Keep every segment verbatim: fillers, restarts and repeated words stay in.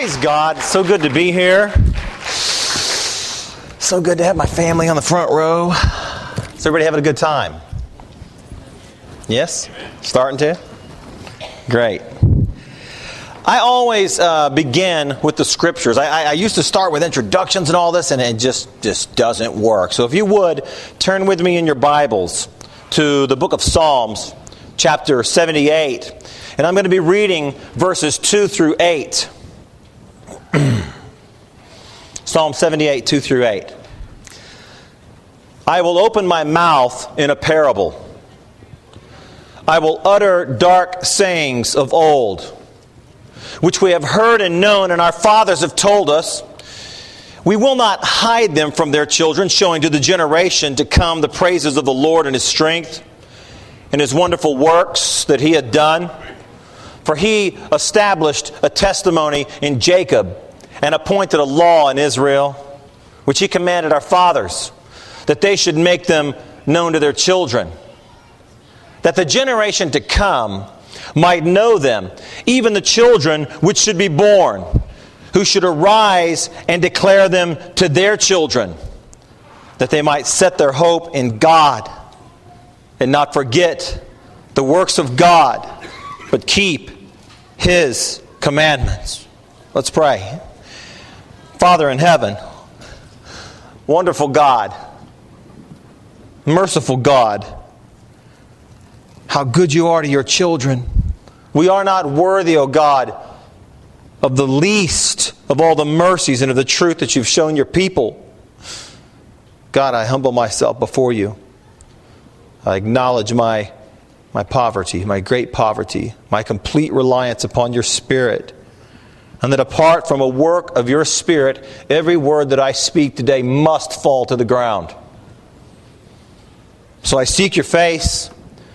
Praise God. It's so good to be here. So good to have my family on the front row. Is everybody having a good time? Yes? Starting to? Great. I always uh, begin with the scriptures. I, I, I used to start with introductions and all this, and it just, just doesn't work. So if you would, turn with me in your Bibles to the book of Psalms, chapter seventy-eight. And I'm going to be reading verses two through eight. Psalm seventy-eight, two through eight. I will open my mouth in a parable. I will utter dark sayings of old, which we have heard and known, and our fathers have told us. We will not hide them from their children, showing to the generation to come the praises of the Lord and His strength, and His wonderful works that He had done. For He established a testimony in Jacob, and appointed a law in Israel, which He commanded our fathers, that they should make them known to their children, that the generation to come might know them, even the children which should be born, who should arise and declare them to their children, that they might set their hope in God and not forget the works of God, but keep His commandments. Let's pray. Father in heaven, wonderful God, merciful God, how good You are to Your children. We are not worthy, O God, of the least of all the mercies and of the truth that You've shown Your people. God, I humble myself before You. I acknowledge my, my poverty, my great poverty, my complete reliance upon Your Spirit. And that apart from a work of Your Spirit, every word that I speak today must fall to the ground. So I seek Your face,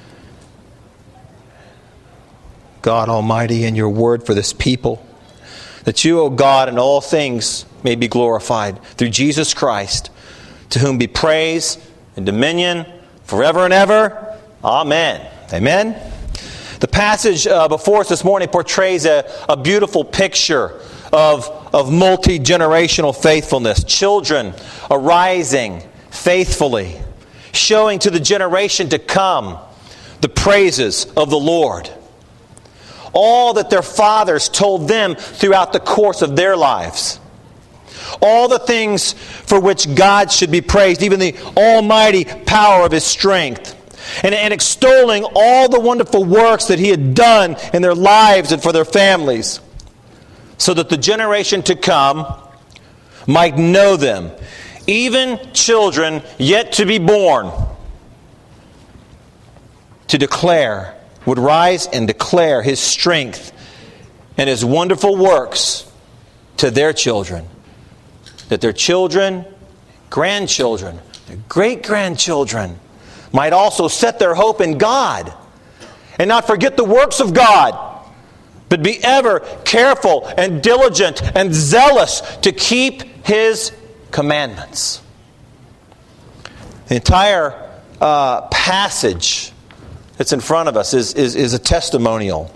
God Almighty, in Your word for this people, that You, O God, in all things may be glorified through Jesus Christ, to whom be praise and dominion forever and ever. Amen. Amen. The passage uh, before us this morning portrays a, a beautiful picture of, of multi-generational faithfulness. Children arising faithfully, showing to the generation to come the praises of the Lord. All that their fathers told them throughout the course of their lives. All the things for which God should be praised, even the almighty power of His strength. And, and extolling all the wonderful works that He had done in their lives and for their families, so that the generation to come might know them, even children yet to be born, to declare, would rise and declare His strength and His wonderful works to their children, that their children, grandchildren, their great-grandchildren might also set their hope in God and not forget the works of God, but be ever careful and diligent and zealous to keep His commandments. The entire uh, passage that's in front of us is, is, is a testimonial.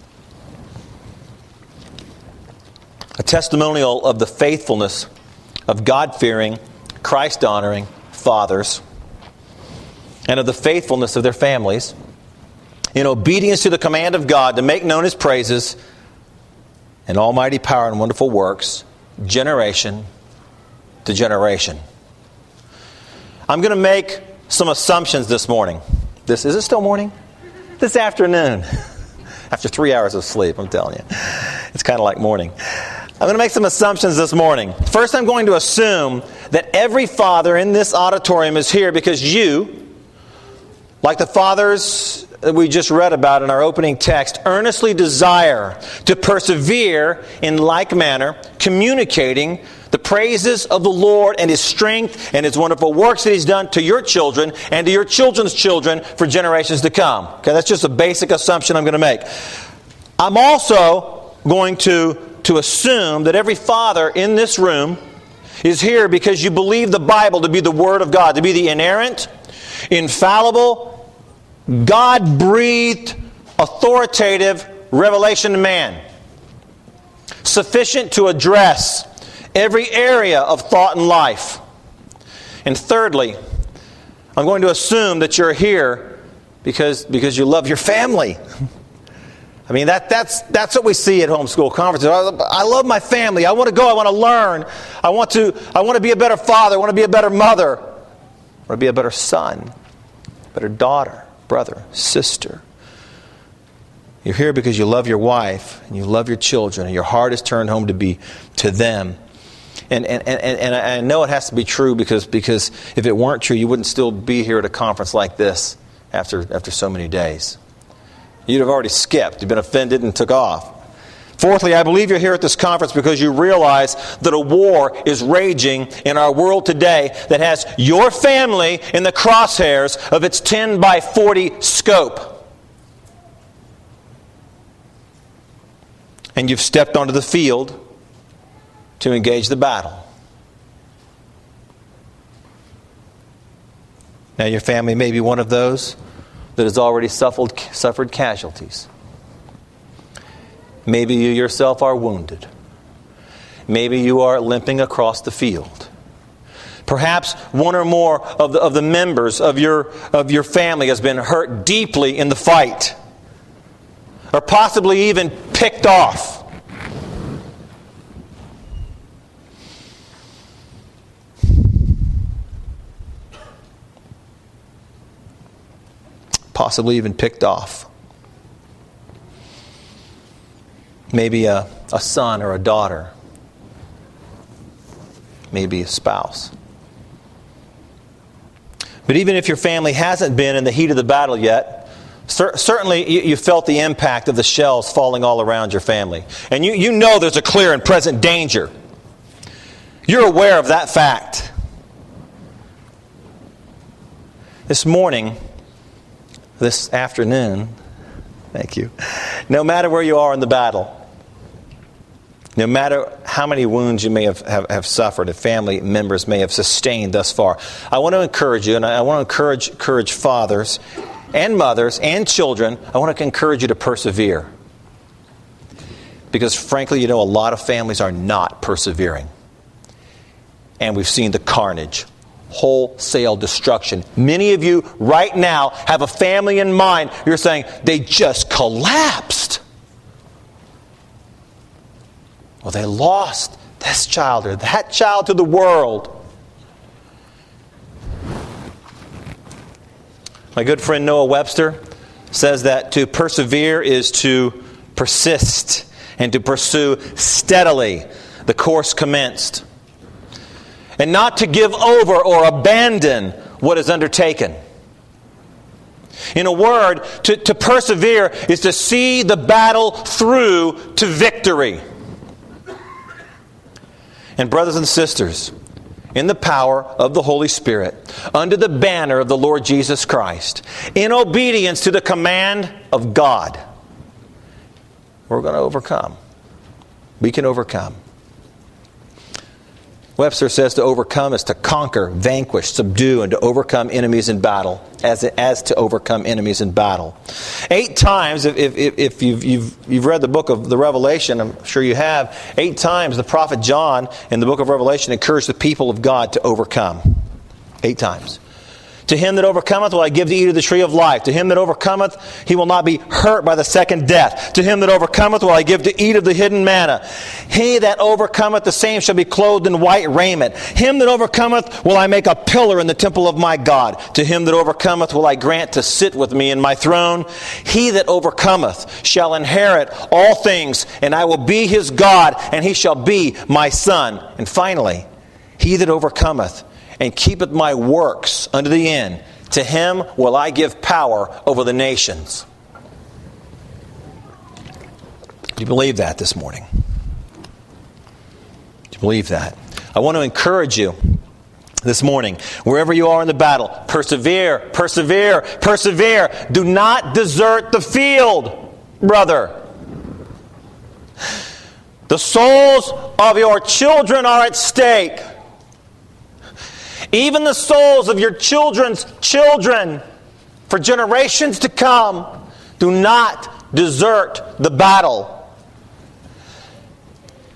A testimonial of the faithfulness of God-fearing, Christ-honoring fathers, and of the faithfulness of their families, in obedience to the command of God to make known His praises and almighty power and wonderful works, generation to generation. I'm going to make some assumptions this morning. This is it still morning? This afternoon. After three hours of sleep, I'm telling you. It's kind of like morning. I'm going to make some assumptions this morning. First, I'm going to assume that every father in this auditorium is here because you, like the fathers that we just read about in our opening text, earnestly desire to persevere in like manner, communicating the praises of the Lord and His strength and His wonderful works that He's done to your children and to your children's children for generations to come. Okay, that's just a basic assumption I'm going to make. I'm also going to, to assume that every father in this room is here because you believe the Bible to be the Word of God, to be the inerrant, infallible, God-breathed, authoritative revelation to man. sufficient to address every area of thought and life. And thirdly, I'm going to assume that you're here because, because you love your family. I mean, that, that's, that's what we see at homeschool conferences. I, I love my family. I want to go. I want to learn. I want to, I want to be a better father. I want to be a better mother. I want to be a better son, better daughter, brother, sister. You're here because you love your wife and you love your children and your heart is turned home to be to them. And and, and, and I know it has to be true because, because if it weren't true, you wouldn't still be here at a conference like this after, after so many days. You'd have already skipped, you've been offended and took off. Fourthly, I believe you're here at this conference because you realize that a war is raging in our world today that has your family in the crosshairs of its ten by forty scope. And you've stepped onto the field to engage the battle. Now your family may be one of those that has already suffered, suffered casualties. Maybe you yourself are wounded. Maybe you are limping across the field. Perhaps one or more of the, of the members of your, of your family has been hurt deeply in the fight. Or possibly even picked off. Possibly even picked off. Maybe a, a son or a daughter. Maybe a spouse. But even if your family hasn't been in the heat of the battle yet, cer- certainly you, you felt the impact of the shells falling all around your family. And you, you know there's a clear and present danger. You're aware of that fact. This morning, this afternoon, thank you, no matter where you are in the battle, no matter how many wounds you may have, have, have suffered, if family members may have sustained thus far, I want to encourage you, and I want to encourage, encourage fathers and mothers and children, I want to encourage you to persevere. Because frankly, you know, a lot of families are not persevering. And we've seen the carnage. Wholesale destruction. Many of you right now have a family in mind. You're saying, they just collapsed. Well, they lost this child or that child to the world. My good friend Noah Webster says that to persevere is to persist and to pursue steadily the course commenced. And not to give over or abandon what is undertaken. In a word, to, to persevere is to see the battle through to victory. And brothers and sisters, in the power of the Holy Spirit, under the banner of the Lord Jesus Christ, in obedience to the command of God, we're going to overcome. We can overcome. Webster says to overcome is to conquer, vanquish, subdue, and to overcome enemies in battle, as as to overcome enemies in battle. Eight times, if, if, if you've, you've, you've read the book of the Revelation, I'm sure you have, eight times the prophet John in the book of Revelation encouraged the people of God to overcome. Eight times. To him that overcometh will I give to eat of the tree of life. To him that overcometh, he will not be hurt by the second death. To him that overcometh will I give to eat of the hidden manna. He that overcometh, the same shall be clothed in white raiment. Him that overcometh will I make a pillar in the temple of my God. To him that overcometh will I grant to sit with me in my throne. He that overcometh shall inherit all things, and I will be his God, and he shall be my son. And finally, he that overcometh and keepeth my works unto the end, to him will I give power over the nations. Do you believe that this morning? Do you believe that? I want to encourage you this morning, wherever you are in the battle, persevere, persevere, persevere. Do not desert the field, brother. The souls of your children are at stake. Even the souls of your children's children for generations to come. Do not desert the battle.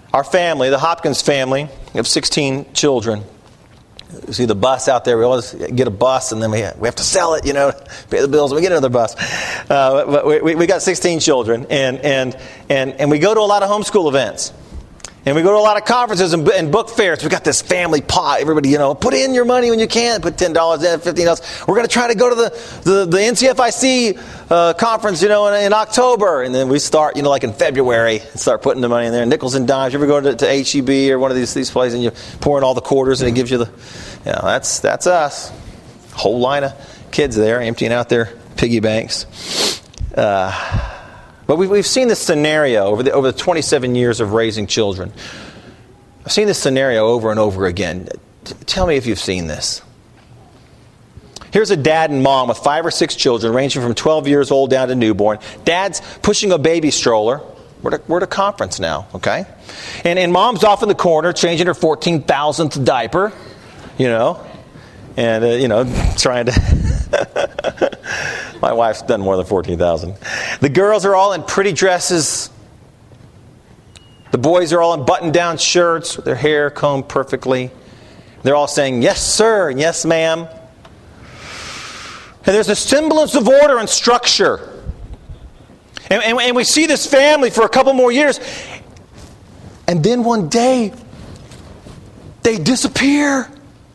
Our family, the Hopkins family, we have sixteen children. You see the bus out there. We always get a bus, and then we we have to sell it, you know, pay the bills, and we get another bus. Uh, but we, we got sixteen children, and, and, and, and we go to a lot of homeschool events. And we go to a lot of conferences and, and book fairs. We got this family pot. Everybody, you know, put in your money when you can. Put ten dollars in, fifteen dollars. We're going to try to go to the, the, the N C F I C uh, conference, you know, in, in October. And then we start, you know, like in February, and start putting the money in there. Nickels and dimes. You ever go to, to H E B or one of these these places and you pour in all the quarters and it gives you the, you know, that's that's us. Whole line of kids there emptying out their piggy banks. Uh But we've, we've seen this scenario over the, over the twenty-seven years of raising children. I've seen this scenario over and over again. T- tell me if you've seen this. Here's a dad and mom with five or six children, ranging from twelve years old down to newborn. Dad's pushing a baby stroller. We're at a, we're at a conference now, okay? And, and mom's off in the corner changing her fourteen thousandth diaper, you know, and, uh, you know, trying to... My wife's done more than fourteen thousand. The girls are all in pretty dresses. The boys are all in button-down shirts with their hair combed perfectly. They're all saying, yes, sir, and yes, ma'am. And there's a semblance of order and structure. And, and, and we see this family for a couple more years. And then one day, they disappear.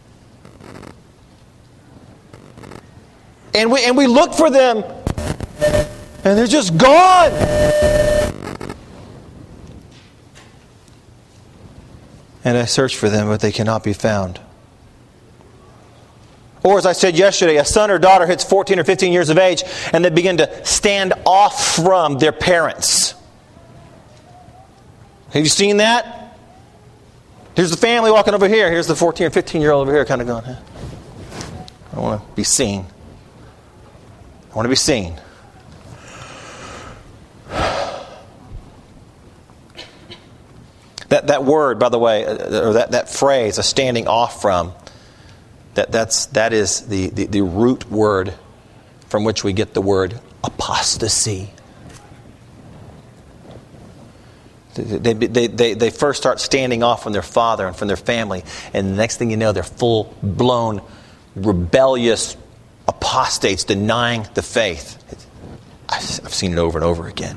And we and we look for them, and they're just gone. And I search for them, but they cannot be found. Or as I said yesterday, a son or daughter hits fourteen or fifteen years of age, and they begin to stand off from their parents. Have you seen that? Here's the family walking over here. Here's the fourteen or fifteen-year-old over here kind of going, huh? I want to be seen. I want to be seen. That that word, by the way, or that, that phrase, a standing off from, that that's that is the, the, the root word from which we get the word apostasy. They, they, they, they first start standing off from their father and from their family, and the next thing you know, they're full-blown, rebellious apostates denying the faith. I've seen it over and over again.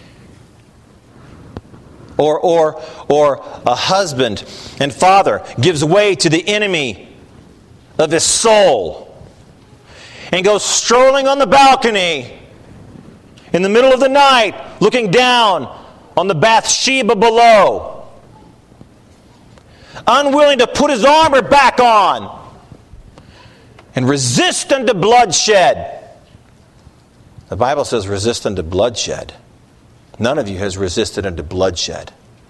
Or, or, or a husband and father gives way to the enemy of his soul and goes strolling on the balcony in the middle of the night, looking down on the Bathsheba below, unwilling to put his armor back on and resist unto bloodshed. The Bible says resist unto bloodshed. None of you has resisted unto bloodshed.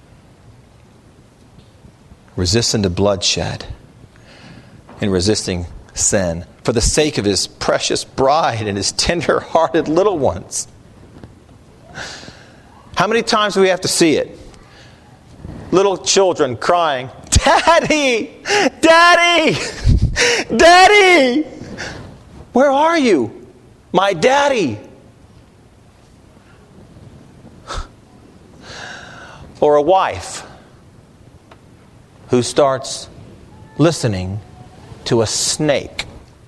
Resist unto bloodshed in resisting sin for the sake of his precious bride and his tender-hearted little ones. How many times do we have to see it? Little children crying, Daddy! Daddy! Daddy! Where are you? My daddy! Or a wife who starts listening to a snake.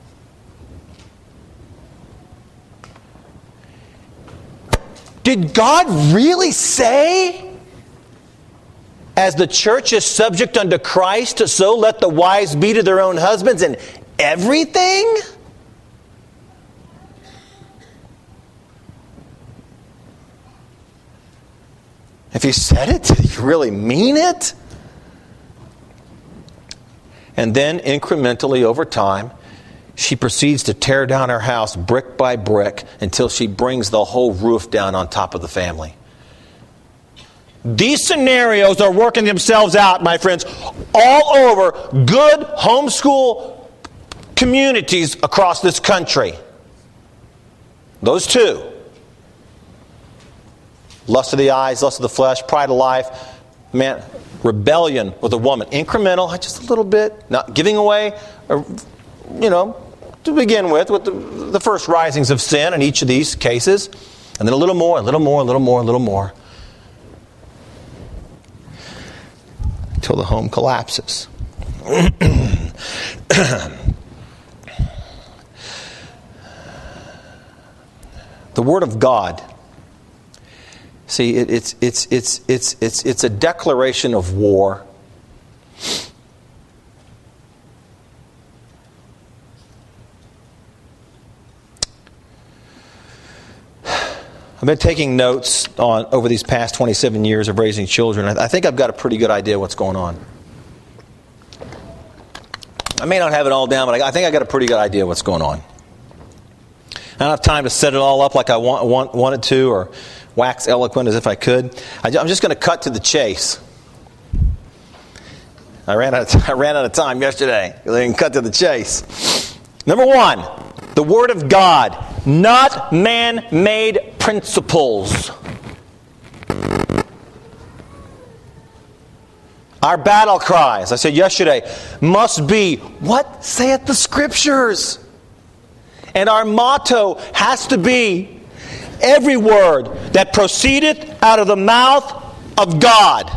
Did God really say, as the church is subject unto Christ, so let the wives be to their own husbands in everything? If he said it, did he really mean it? And then incrementally over time, she proceeds to tear down her house brick by brick until she brings the whole roof down on top of the family. These scenarios are working themselves out, my friends, all over good homeschool communities across this country. Those two. Lust of the eyes, lust of the flesh, pride of life, man, rebellion with a woman. Incremental, just a little bit, not giving away, or, you know, to begin with, with the, the first risings of sin in each of these cases. And then a little more, a little more, a little more, a little more. until the home collapses. The Word of God, see, it, it's it's it's it's it's it's a declaration of war. I've been taking notes on over these past twenty-seven years of raising children. I, I think I've got a pretty good idea what's going on. I may not have it all down, but I, I think I got a pretty good idea what's going on. I don't have time to set it all up like I want, want, wanted to, or wax eloquent as if I could. I, I'm just going to cut to the chase. I ran out of, I ran out of time yesterday. I didn't cut to the chase. Number one, the Word of God, not man-made principles. Our battle cry, as I said yesterday, must be, what saith the Scriptures? And our motto has to be, every word that proceedeth out of the mouth of God.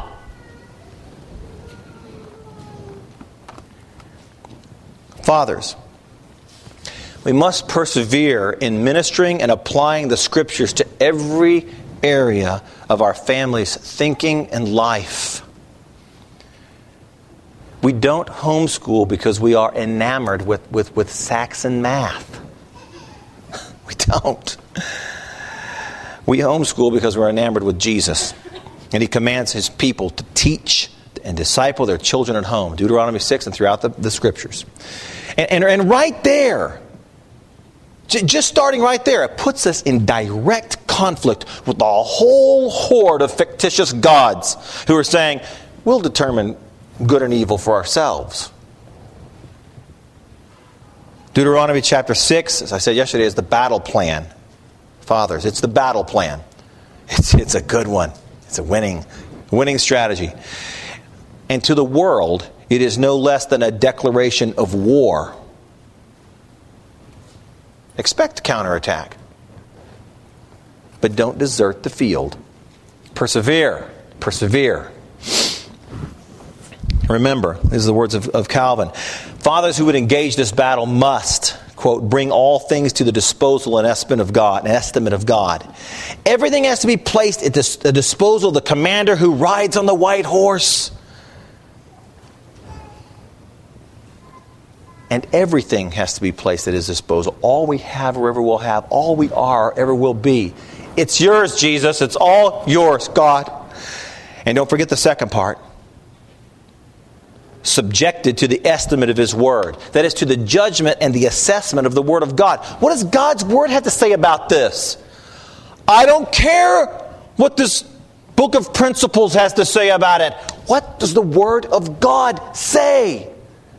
Fathers, we must persevere in ministering and applying the Scriptures to every area of our family's thinking and life. We don't homeschool because we are enamored with, with, with Saxon math. We don't. We homeschool because we're enamored with Jesus. And He commands His people to teach and disciple their children at home. Deuteronomy six and throughout the, the Scriptures. And, and, and right there, j- just starting right there, it puts us in direct conflict with the whole horde of fictitious gods who are saying, we'll determine good and evil for ourselves. Deuteronomy chapter six, as I said yesterday, is the battle plan. Fathers, it's the battle plan. It's, it's a good one. It's a winning, winning strategy. And to the world, it is no less than a declaration of war. Expect counterattack. But don't desert the field. Persevere. Persevere. Remember, these are the words of, of Calvin. Fathers who would engage this battle must, quote, bring all things to the disposal and estimate of God. An estimate of God. Everything has to be placed at the, the disposal of the commander who rides on the white horse. And everything has to be placed at His disposal. All we have or ever will have, all we are or ever will be. It's yours, Jesus. It's all yours, God. And don't forget the second part. Subjected to the estimate of His Word. That is, to the judgment and the assessment of the Word of God. What does God's Word have to say about this? I don't care what this book of principles has to say about it. What does the Word of God say?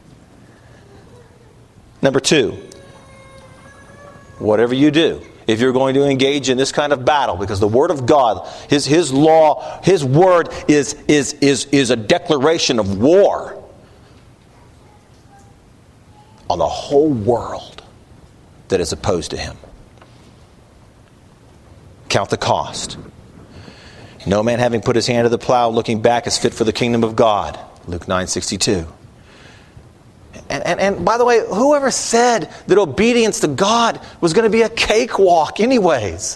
Number two, whatever you do, if you're going to engage in this kind of battle, because the Word of God, His, His law, His Word is, is, is, is a declaration of war on the whole world that is opposed to Him. Count the cost. No man having put his hand to the plow looking back is fit for the kingdom of God. Luke nine sixty-two. And, and, and by the way, whoever said that obedience to God was going to be a cakewalk anyways?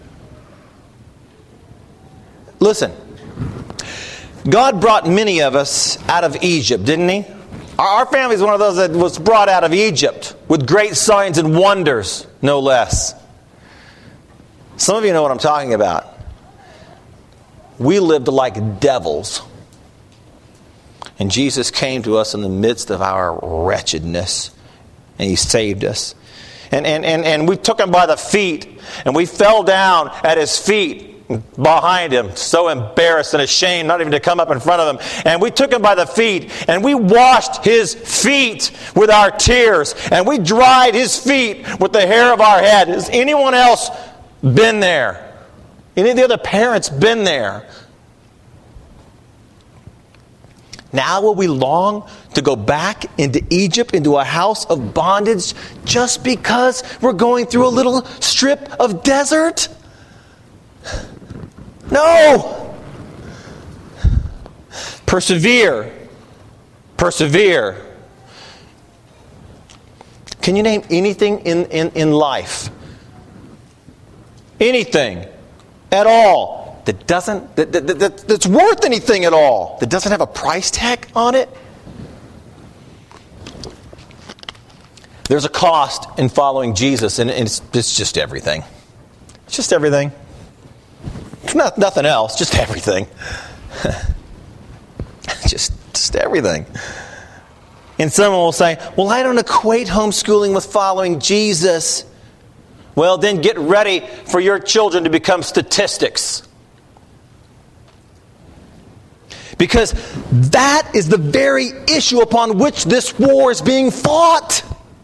Listen, God brought many of us out of Egypt, didn't He? Our family is one of those that was brought out of Egypt with great signs and wonders, no less. Some of you know what I'm talking about. We lived like devils. And Jesus came to us in the midst of our wretchedness. And He saved us. And, and, and, and we took Him by the feet. And we fell down at His feet behind Him. So embarrassed and ashamed not even to come up in front of Him. And we took Him by the feet. And we washed His feet with our tears. And we dried His feet with the hair of our head. Has anyone else been there? Any of the other parents been there? Now will we long to go back into Egypt, into a house of bondage, just because we're going through a little strip of desert? No! Persevere. persevere. Can you name anything in, in, in life, anything at all, that doesn't that, that, that, that's worth anything at all, that doesn't have a price tag on it? There's a cost in following Jesus, and it's, it's just everything. It's just everything. It's not nothing else, just everything. just, just everything. And someone will say, well, I don't equate homeschooling with following Jesus. Well, then get ready for your children to become statistics. Because that is the very issue upon which this war is being fought.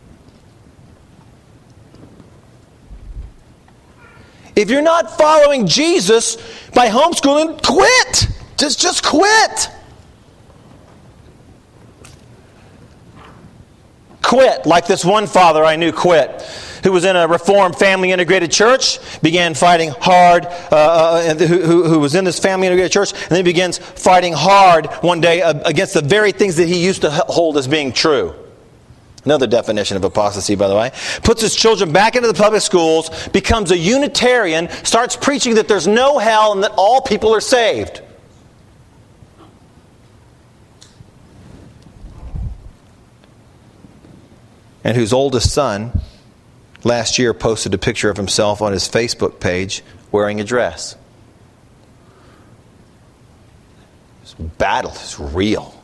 If you're not following Jesus by homeschooling, quit. Just, just quit. Quit, like this one father I knew quit, who was in a Reformed family integrated church, began fighting hard, uh, uh, who, who was in this family integrated church, and then begins fighting hard one day against the very things that he used to hold as being true. Another definition of apostasy, by the way. Puts his children back into the public schools, becomes a Unitarian, starts preaching that there's no hell and that all people are saved. And whose oldest son last year posted a picture of himself on his Facebook page wearing a dress. This battle is real.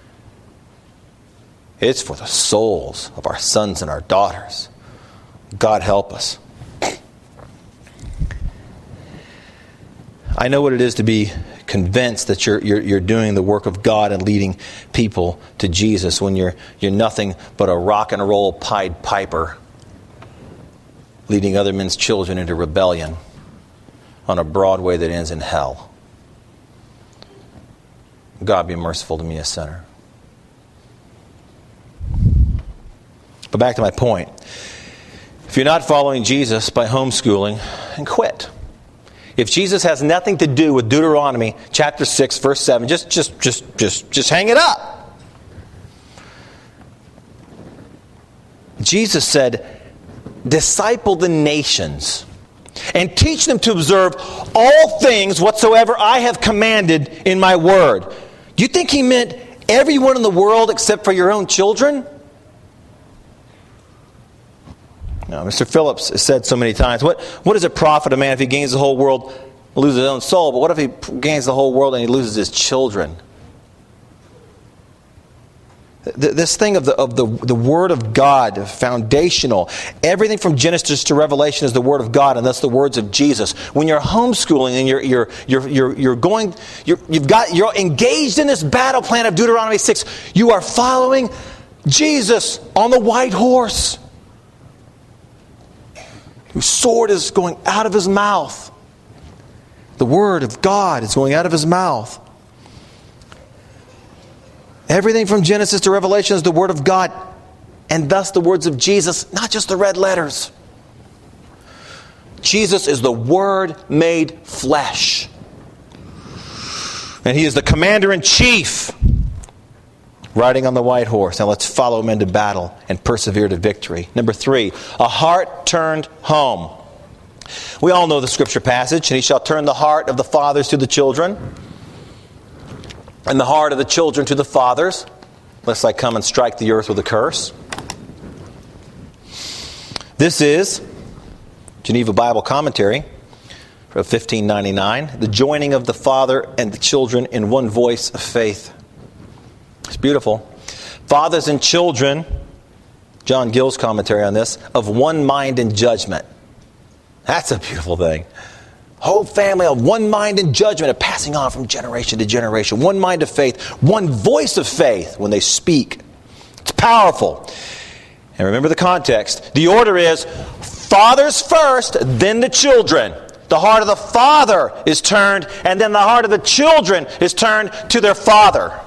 It's for the souls of our sons and our daughters. God help us. I know what it is to be convinced that you're, you're you're doing the work of God and leading people to Jesus when you're you're nothing but a rock and roll Pied Piper leading other men's children into rebellion on a Broadway that ends in hell. God be merciful to me, a sinner. But back to my point. If you're not following Jesus by homeschooling, then quit. If Jesus has nothing to do with Deuteronomy chapter six, verse seven, just just just just just hang it up. Jesus said, "Disciple the nations and teach them to observe all things whatsoever I have commanded in my word." Do you think he meant everyone in the world except for your own children? No, Mister Phillips has said so many times, what, what does it profit a man if he gains the whole world and loses his own soul? But what if he gains the whole world and he loses his children? This thing of the of the, the Word of God, foundational. Everything from Genesis to Revelation is the Word of God, and that's the words of Jesus. When you're homeschooling and you're you're you're you're, you're going, you're, you've got you're engaged in this battle plan of Deuteronomy six. You are following Jesus on the white horse, whose sword is going out of his mouth. The Word of God is going out of his mouth. Everything from Genesis to Revelation is the Word of God, and thus the words of Jesus, not just the red letters. Jesus is the Word made flesh. And he is the commander-in-chief, riding on the white horse. Now let's follow him into battle and persevere to victory. Number three, a heart turned home. We all know the scripture passage, and he shall turn the heart of the fathers to the children, and the heart of the children to the fathers, lest I come and strike the earth with a curse. This is Geneva Bible Commentary from fifteen ninety-nine, the joining of the father and the children in one voice of faith. It's beautiful. Fathers and children, John Gill's commentary on this, of one mind and judgment. That's a beautiful thing. Whole family of one mind and judgment, of passing on from generation to generation. One mind of faith, one voice of faith when they speak. It's powerful. And remember the context. The order is fathers first, then the children. The heart of the father is turned, and then the heart of the children is turned to their father.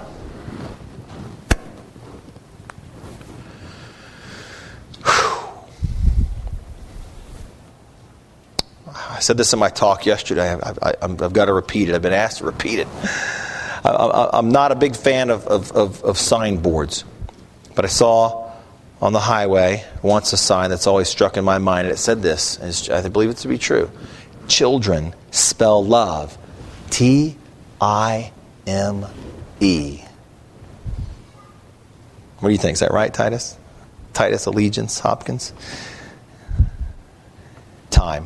I said this in my talk yesterday. I, I, I've got to repeat it. I've been asked to repeat it. I, I, I'm not a big fan of, of, of, of signboards. But I saw on the highway once a sign that's always struck in my mind, and it said this, and I believe it to be true. Children spell love T I M E. What do you think? Is that right, Titus? Titus, Allegiance, Hopkins? Time.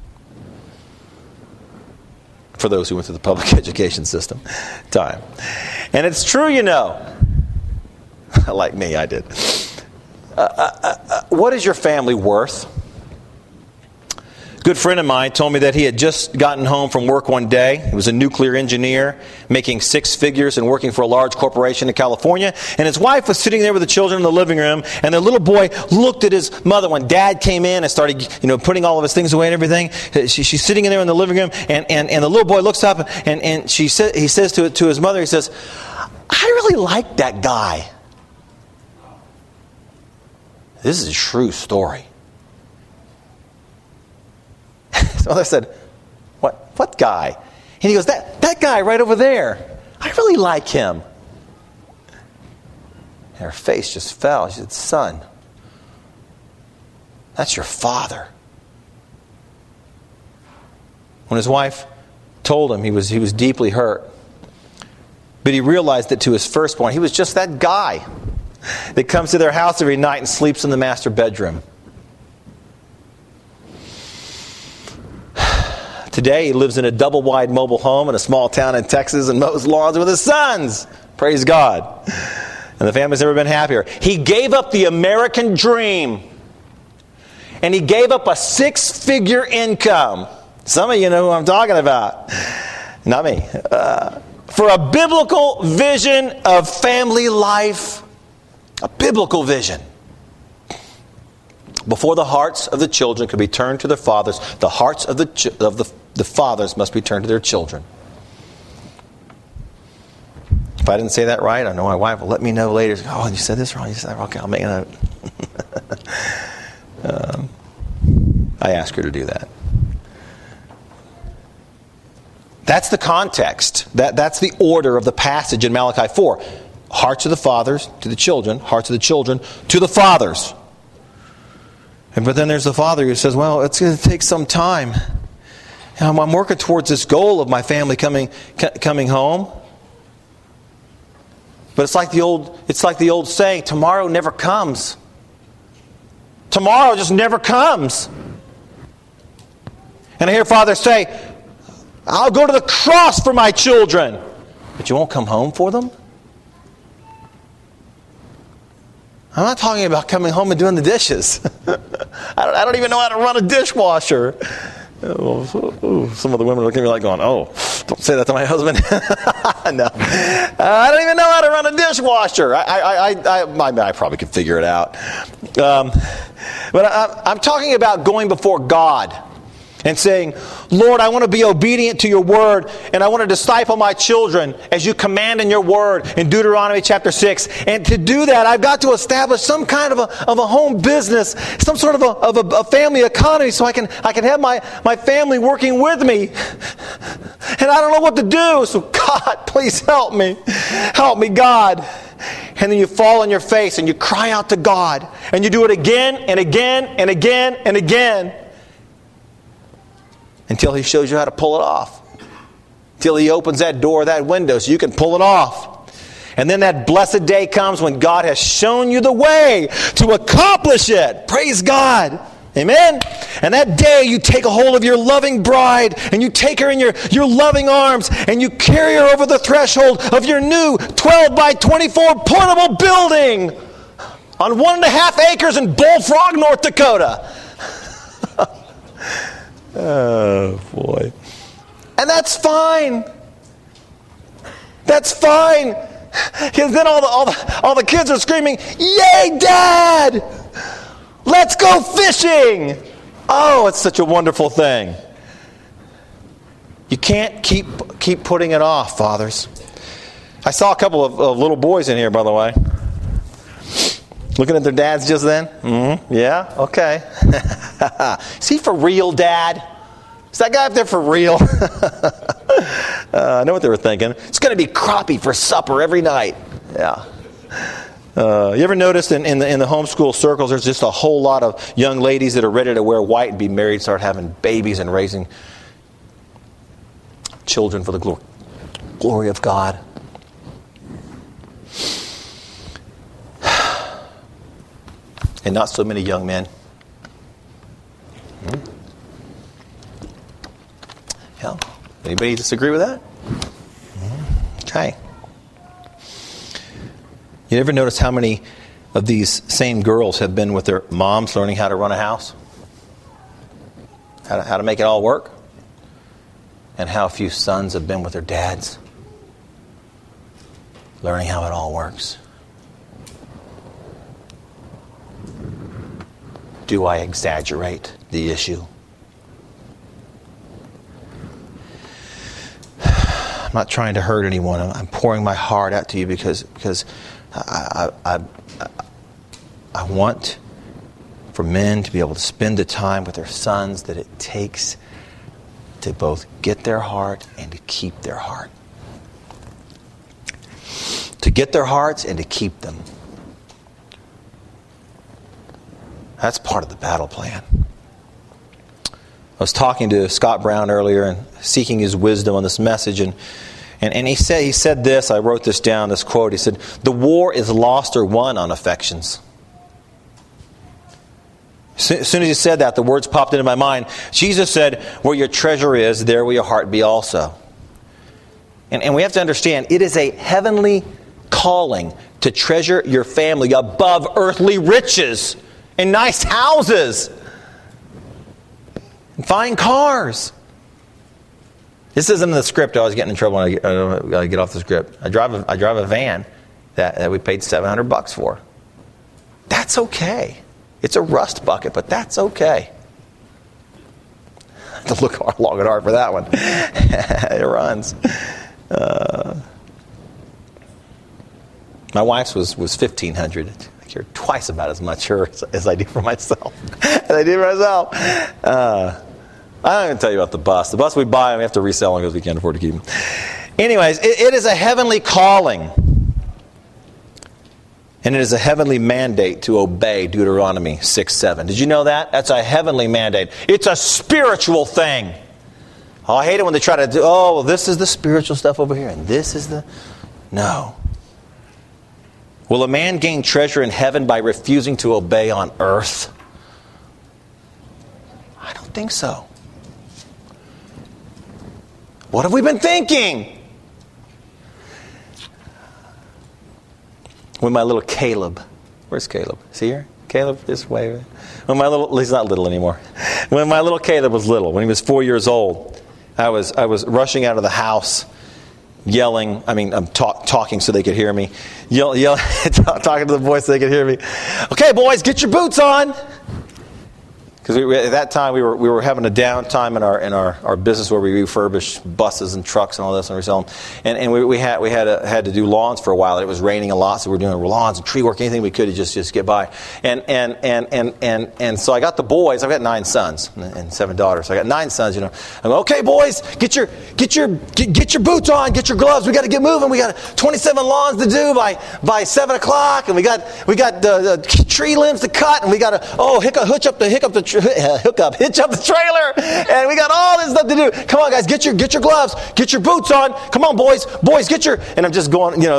For those who went through the public education system. Time. And it's true, you know. Like me, I did. Uh, uh, uh, what is your family worth? A good friend of mine told me that he had just gotten home from work one day. He was a nuclear engineer, making six figures and working for a large corporation in California. And his wife was sitting there with the children in the living room. And the little boy looked at his mother when Dad came in and started, you know, putting all of his things away and everything. She, she's sitting in there in the living room, and, and, and the little boy looks up, and, and she sa- he says to, to his mother, he says, "I really like that guy." This is a true story. His mother said, What what guy? And he goes, that, that guy right over there. I really like him. And her face just fell. She said, "Son, that's your father." When his wife told him, he was he was deeply hurt. But he realized that to his firstborn, he was just that guy that comes to their house every night and sleeps in the master bedroom. Today, he lives in a double-wide mobile home in a small town in Texas and mows lawns with his sons. Praise God. And the family's never been happier. He gave up the American dream. And he gave up a six-figure income. Some of you know who I'm talking about. Not me. Uh, for a biblical vision of family life. A biblical vision. Before the hearts of the children could be turned to their fathers, the hearts of the ch- of the, the fathers must be turned to their children. If I didn't say that right, I know my wife will let me know later. Oh, you said this wrong. You said that wrong. Okay, I'll make a note. um, I ask her to do that. That's the context. That, that's the order of the passage in Malachi four. Hearts of the fathers to the children, hearts of the children to the fathers. And but then there's the father who says, well, it's going to take some time. I'm, I'm working towards this goal of my family coming c- coming home. But it's like the old it's like the old saying, tomorrow never comes. Tomorrow just never comes. And I hear fathers say, I'll go to the cross for my children. But you won't come home for them? I'm not talking about coming home and doing the dishes. I, don't, I don't even know how to run a dishwasher. Oh, some of the women are looking at me like going, oh, don't say that to my husband. No. Uh, I don't even know how to run a dishwasher. I, I, I, I, I probably could figure it out. Um, but I, I'm talking about going before God and saying, Lord, I want to be obedient to your word, and I want to disciple my children as you command in your word in Deuteronomy chapter six. And to do that, I've got to establish some kind of a, of a home business, some sort of, a, of a, a family economy, so I can, I can have my, my family working with me. And I don't know what to do, so God, please help me. Help me, God. And then you fall on your face and you cry out to God. And you do it again and again and again and again. Until he shows you how to pull it off. Until he opens that door, that window, so you can pull it off. And then that blessed day comes when God has shown you the way to accomplish it. Praise God. Amen? And that day you take a hold of your loving bride and you take her in your, your loving arms and you carry her over the threshold of your new twelve by twenty-four portable building on one and a half acres in Bullfrog, North Dakota. Oh, boy. And that's fine. That's fine. Because then all the, all, the, all the kids are screaming, yay, Dad! Let's go fishing! Oh, it's such a wonderful thing. You can't keep keep putting it off, fathers. I saw a couple of, of little boys in here, by the way. Looking at their dads just then? Mm-hmm. Yeah? Okay. Is he for real, Dad? Is that guy up there for real? Uh, I know what they were thinking. It's going to be crappie for supper every night. Yeah. Uh, you ever noticed in, in the in the homeschool circles, there's just a whole lot of young ladies that are ready to wear white and be married, start having babies and raising children for the glory, glory of God. And not so many young men. Hmm. Yeah. Anybody disagree with that? Okay. You ever notice how many of these same girls have been with their moms learning how to run a house? How to, how to make it all work? And how few sons have been with their dads learning how it all works? Do I exaggerate the issue? I'm not trying to hurt anyone. I'm pouring my heart out to you because because I, I, I, I want for men to be able to spend the time with their sons that it takes to both get their heart and to keep their heart. To get their hearts and to keep them. That's part of the battle plan. I was talking to Scott Brown earlier and seeking his wisdom on this message, and and, and he said he said this, I wrote this down, this quote, he said, "The war is lost or won on affections." As soon as he said that, the words popped into my mind. Jesus said, "Where your treasure is, there will your heart be also." And, and we have to understand, it is a heavenly calling to treasure your family above earthly riches and nice houses and fine cars. This isn't in the script. I always get in trouble when I get, uh, I get off the script. I drive a, I drive a van that, that we paid seven hundred bucks for. That's okay. It's a rust bucket, but that's okay. I have to look long and hard for that one. It runs. Uh, my wife's was, was fifteen hundred dollars. I care twice about as much her as, as I do for myself. as I do for myself. Uh, I don't even tell you about the bus. The bus we buy, we have to resell them because we can't afford to keep them. Anyways, it, it is a heavenly calling. And it is a heavenly mandate to obey Deuteronomy six seven. Did you know that? That's a heavenly mandate. It's a spiritual thing. Oh, I hate it when they try to do, oh, well, this is the spiritual stuff over here, and this is the... No. Will a man gain treasure in heaven by refusing to obey on earth? I don't think so. What have we been thinking? When my little Caleb, where's Caleb? Is he here? Caleb, this way. When my little, he's not little anymore. When my little Caleb was little, when he was four years old, I was I was rushing out of the house, yelling. I mean, I'm talk, talking so they could hear me. Yell, yell, talking to the boys so they could hear me. Okay, boys, get your boots on. Because we, at that time we were we were having a downtime in our in our, our business where we refurbish buses and trucks and all this and we sell them. And and we, we had we had a, had to do lawns for a while. It was raining a lot, so we were doing lawns and tree work, anything we could to just, just get by. And and, and and and and so I got the boys. I've got nine sons and seven daughters. So I got nine sons. You know, I'm like, okay, boys, get your get your get, get your boots on, get your gloves. We got to get moving. We got twenty-seven lawns to do by by seven o'clock, and we got we got the, the tree limbs to cut, and we got to oh hick hitch up the hick up the hook up, hitch up the trailer, and we got all this stuff to do. Come on, guys, get your get your gloves, get your boots on. Come on, boys, boys, get your. And I'm just going, you know,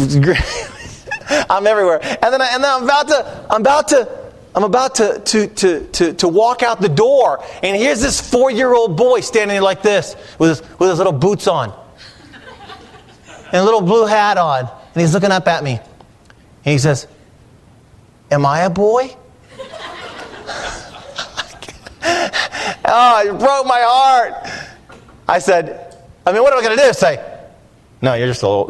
I'm everywhere. And then I, and then I'm about to, I'm about to, I'm about to to to to to walk out the door, and here's this four-year-old boy standing there like this with his, with his little boots on and a little blue hat on, and he's looking up at me, and he says, "Am I a boy?" Oh, it broke my heart. I said, I mean, what am I going to do? Say, no, you're just a little...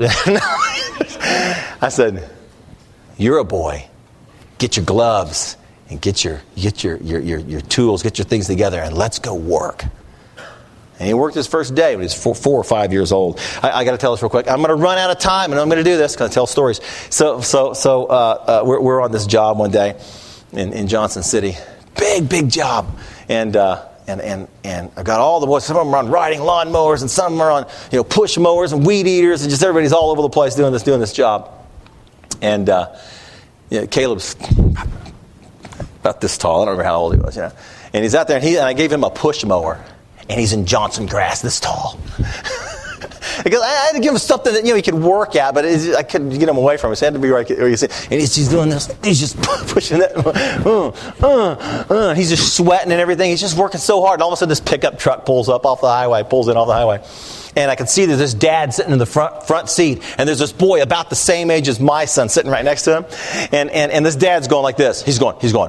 I said, you're a boy. Get your gloves and get your get your, your, your, your tools, get your things together, and let's go work. And he worked his first day when he was four, four or five years old. I, I got to tell this real quick. I'm going to run out of time, and I'm going to do this because I tell stories. So so, so uh, uh, we're, we're on this job one day in, in Johnson City. Big, big job. And... Uh, and and and I've got all the boys. Some of them are on riding lawnmowers, and some are on, you know, push mowers and weed eaters, and just everybody's all over the place doing this doing this job. And uh, you know, Caleb's about this tall. I don't remember how old he was, you know. And he's out there, and he and I gave him a push mower, and he's in Johnson grass this tall. Because I had to give him something that, you know, he could work at, but it, I couldn't get him away from it. So it had to be right where you see. And he's just doing this. He's just pushing that. Uh, uh, uh. He's just sweating and everything. He's just working so hard. And all of a sudden, this pickup truck pulls up off the highway, pulls in off the highway. And I can see there's this dad sitting in the front front seat. And there's this boy about the same age as my son sitting right next to him. And, and, and this dad's going like this. He's going, he's going.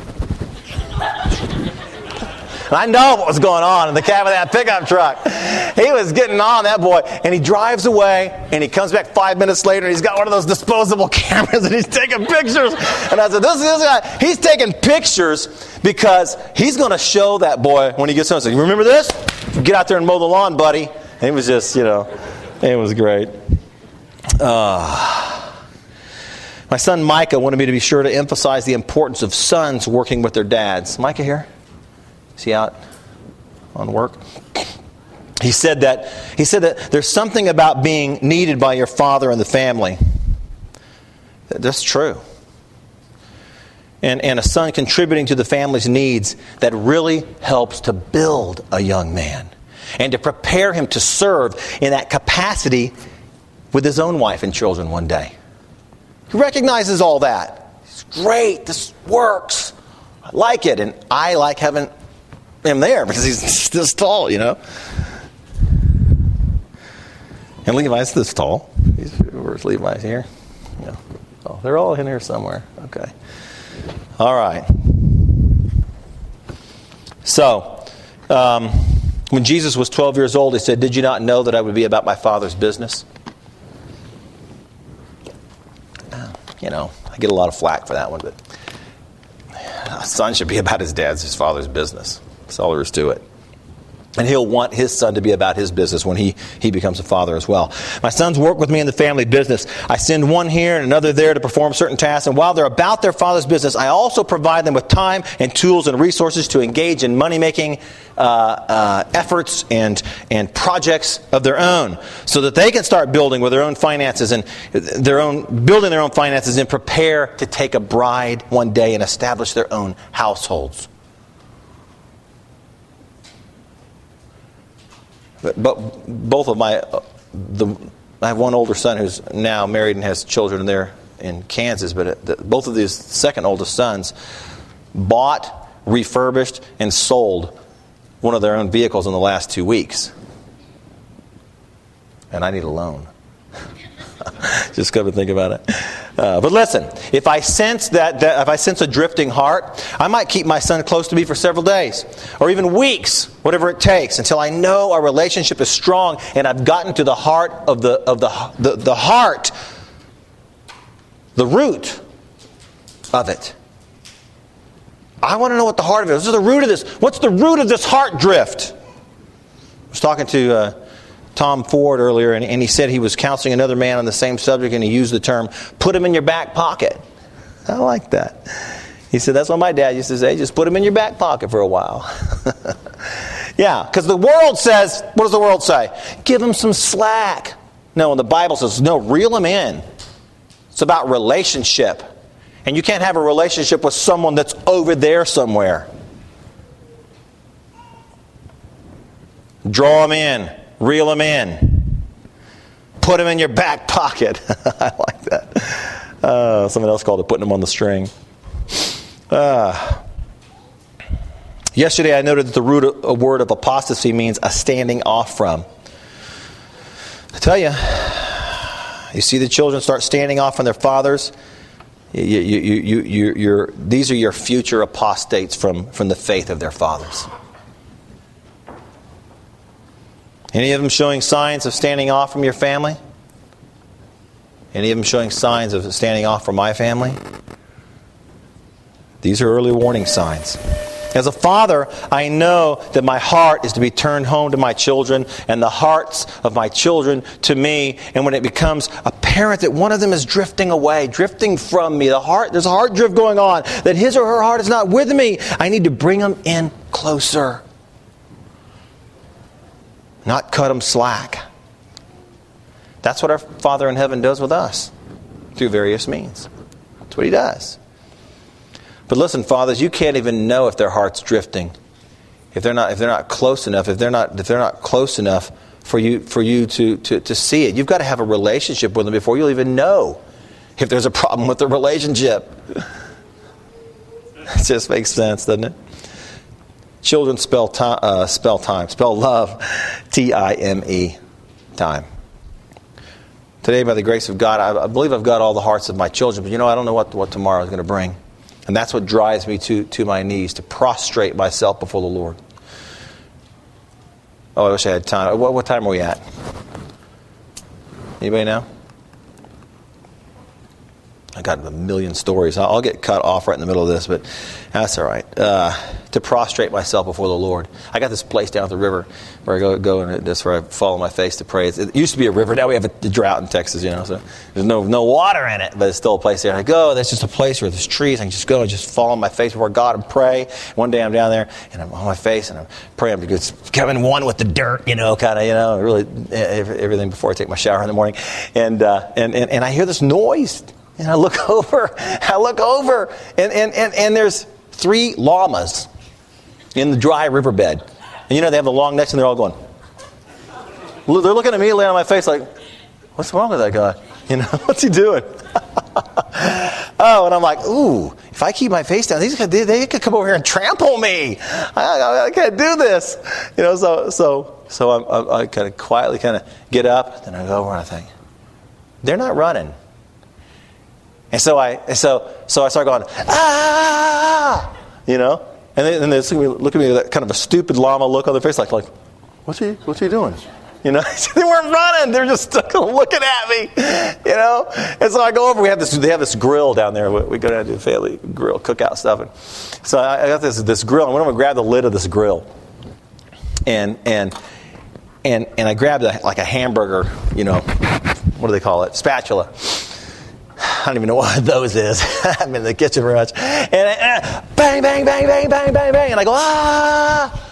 And I know what was going on in the cab of that pickup truck. He was getting on, that boy. And he drives away, and he comes back five minutes later, and he's got one of those disposable cameras, and he's taking pictures. And I said, this, this guy, he's taking pictures because he's going to show that boy when he gets home. So, you remember this? Get out there and mow the lawn, buddy. And it was just, you know, it was great. Uh, my son Micah wanted me to be sure to emphasize the importance of sons working with their dads. Micah here? Is he out on work? He said that he said that there's something about being needed by your father and the family. That's true. And and a son contributing to the family's needs that really helps to build a young man and to prepare him to serve in that capacity with his own wife and children one day. He recognizes all that. It's great. This works. I like it, and I like having him there because he's this tall, you know. And Levi's this tall. He's, where's Levi's here? Yeah. Oh, they're all in here somewhere. Okay. All right. So, um, when Jesus was twelve years old, he said, "Did you not know that I would be about my Father's business?" Uh, you know, I get a lot of flack for that one, but a son should be about his dad's, his father's business. That's all there is to it. And he'll want his son to be about his business when he, he becomes a father as well. My sons work with me in the family business. I send one here and another there to perform certain tasks. And while they're about their father's business, I also provide them with time and tools and resources to engage in money-making uh, uh, efforts and, and projects of their own, so that they can start building with their own finances and their own building their own finances and prepare to take a bride one day and establish their own households. But, but both of my, the, I have one older son who's now married and has children, and they're in Kansas. But the, both of these second oldest sons bought, refurbished, and sold one of their own vehicles in the last two weeks. And I need a loan. Just come and think about it. Uh, but listen, if I sense that, that if I sense a drifting heart, I might keep my son close to me for several days or even weeks, whatever it takes, until I know our relationship is strong and I've gotten to the heart of the of the the, the heart, the root of it. I want to know what the heart of it is. What's the root of this? What's the root of this heart drift? I was talking to Uh, Tom Ford earlier, and, and he said he was counseling another man on the same subject, and he used the term, put him in your back pocket. I like that. He said, that's what my dad used to say, just put him in your back pocket for a while. Yeah, because the world says, what does the world say? Give him some slack. No, and the Bible says, no, reel him in. It's about relationship. And you can't have a relationship with someone that's over there somewhere. Draw him in. Reel him in. Put him in your back pocket. I like that. Uh, someone else called it putting him on the string. Uh, yesterday I noted that the root of, a word of apostasy means a standing off from. I tell you, you see the children start standing off from their fathers. You, you, you, you, you, you're, these are your future apostates from, from the faith of their fathers. Any of them showing signs of standing off from your family? Any of them showing signs of standing off from my family? These are early warning signs. As a father, I know that my heart is to be turned home to my children and the hearts of my children to me. And when it becomes apparent that one of them is drifting away, drifting from me, the heart, there's a heart drift going on, that his or her heart is not with me, I need to bring them in closer. not cut them slack. That's what our Father in heaven does with us through various means. That's what he does. But listen, fathers, you can't even know if their heart's drifting. If they're not if they're not close enough, if they're not if they're not close enough for you for you to, to, to see it. You've got to have a relationship with them before you'll even know if there's a problem with the relationship. It just makes sense, doesn't it? Children spell time, uh, spell time, spell love, T I M E, time. Today, by the grace of God, I, I believe I've got all the hearts of my children, but you know, I don't know what, what tomorrow is going to bring. And that's what drives me to, to my knees, to prostrate myself before the Lord. Oh, I wish I had time. What, what time are we at? Anybody know? I got a million stories. I'll get cut off right in the middle of this, but that's all right. Uh, to prostrate myself before the Lord. I got this place down at the river where I go, go and that's where I fall on my face to pray. It used to be a river. Now we have a drought in Texas, you know, so there's no no water in it, but it's still a place there. And I go, that's just a place where there's trees. I can just go and just fall on my face before God and pray. One day I'm down there and I'm on my face and I'm praying. I'm just coming one with the dirt, you know, kind of, you know, really everything before I take my shower in the morning. And uh, and, and and I hear this noise. And I look over, I look over, and, and, and, and there's three llamas in the dry riverbed. And you know, they have the long necks and they're all going. They're looking at me, laying on my face like, what's wrong with that guy? You know, what's he doing? Oh, and I'm like, ooh, if I keep my face down, these guys, they, they could come over here and trample me. I, I, I can't do this. You know, so so so I'm, I, I kind of quietly kind of get up, then I go over and I think, they're not running. And so I, so, so I start going, ah, you know, and they, and they look at me with that kind of a stupid llama look on their face, like, like, what's he, what's he doing? You know, they weren't running; they're just looking at me, you know. And so I go over. We have this, they have this grill down there. We go down to the family grill, cookout stuff. And so I got this this grill. I went over and grabbed the lid of this grill, and and and and I grabbed a, like a hamburger, you know, what do they call it? Spatula. I don't even know what those is. I'm in the kitchen very much. And uh, bang, bang, bang, bang, bang, bang, bang. And I go, ah.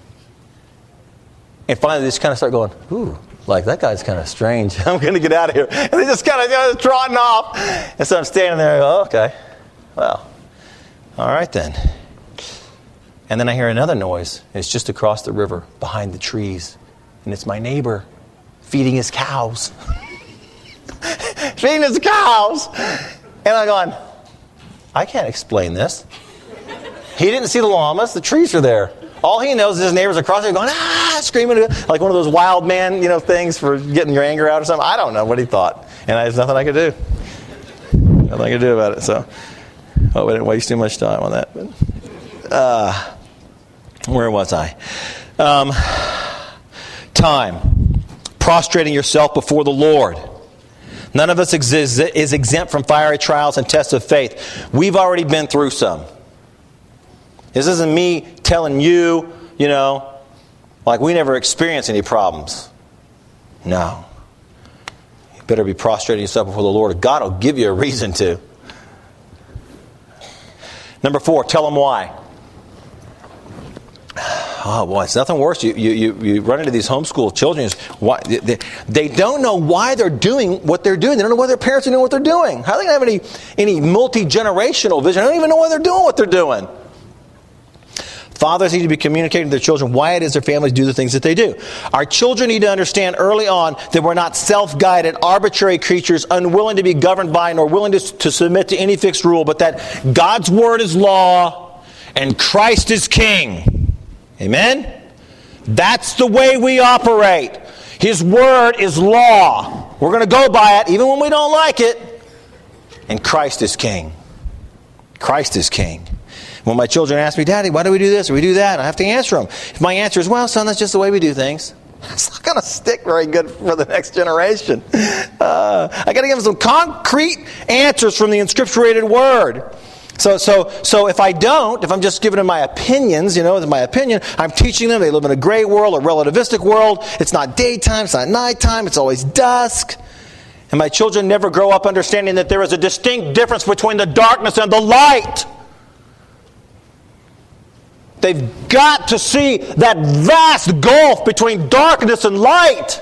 And finally they just kind of start going, ooh, like that guy's kind of strange. I'm going to get out of here. And they just kind of go trotting off. And so I'm standing there and I go, oh, okay. Well, all right then. And then I hear another noise. It's just across the river behind the trees. And it's my neighbor feeding his cows. Feeding his cows. And I'm going, I can't explain this. He didn't see the llamas. The trees are there. All he knows is his neighbors across there going, ah, screaming, like one of those wild man, you know, things for getting your anger out or something. I don't know what he thought. And there's nothing I could do. Nothing I could do about it. So, hope I didn't waste too much time on that. But, uh, where was I? Um, time. Prostrating yourself before the Lord. None of us is exempt from fiery trials and tests of faith. We've already been through some. This isn't me telling you, you know, like we never experienced any problems. No. You better be prostrating yourself before the Lord. God will give you a reason to. Number four, tell them why. Oh, boy, it's nothing worse. You, you, you, you run into these homeschool children. Why, they, they don't know why they're doing what they're doing. They don't know why their parents are doing what they're doing. How are they going to have any, any multi-generational vision? They don't even know why they're doing what they're doing. Fathers need to be communicating to their children why it is their families do the things that they do. Our children need to understand early on that we're not self-guided, arbitrary creatures, unwilling to be governed by nor willing to, to submit to any fixed rule, but that God's word is law and Christ is king. Amen? That's the way we operate. His word is law. We're going to go by it even when we don't like it. And Christ is king. Christ is king. When my children ask me, Daddy, why do we do this or we do that? I have to answer them. If my answer is, well, son, that's just the way we do things. It's not going to stick very good for the next generation. Uh, I got to give them some concrete answers from the inscripturated word. So, so, so if I don't, if I'm just giving them my opinions, you know, my opinion, I'm teaching them. They live in a gray world, a relativistic world. It's not daytime, it's not nighttime, it's always dusk. And my children never grow up understanding that there is a distinct difference between the darkness and the light. They've got to see that vast gulf between darkness and light.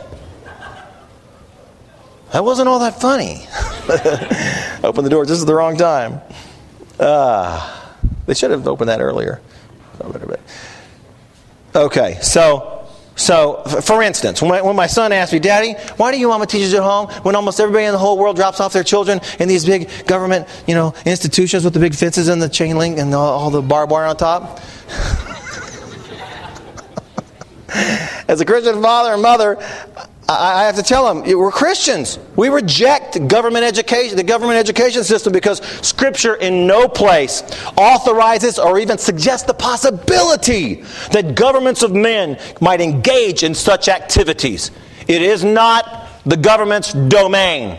That wasn't all that funny. Open the door just at the wrong time. Uh, they should have opened that earlier. Okay, so so for instance, when my, when my son asked me, Daddy, why do you want teachers at home when almost everybody in the whole world drops off their children in these big government, you know, institutions with the big fences and the chain link and all, all the barbed wire on top? As a Christian father and mother, I have to tell them, we're Christians. We reject government education, the government education system, because Scripture in no place authorizes or even suggests the possibility that governments of men might engage in such activities. It is not the government's domain.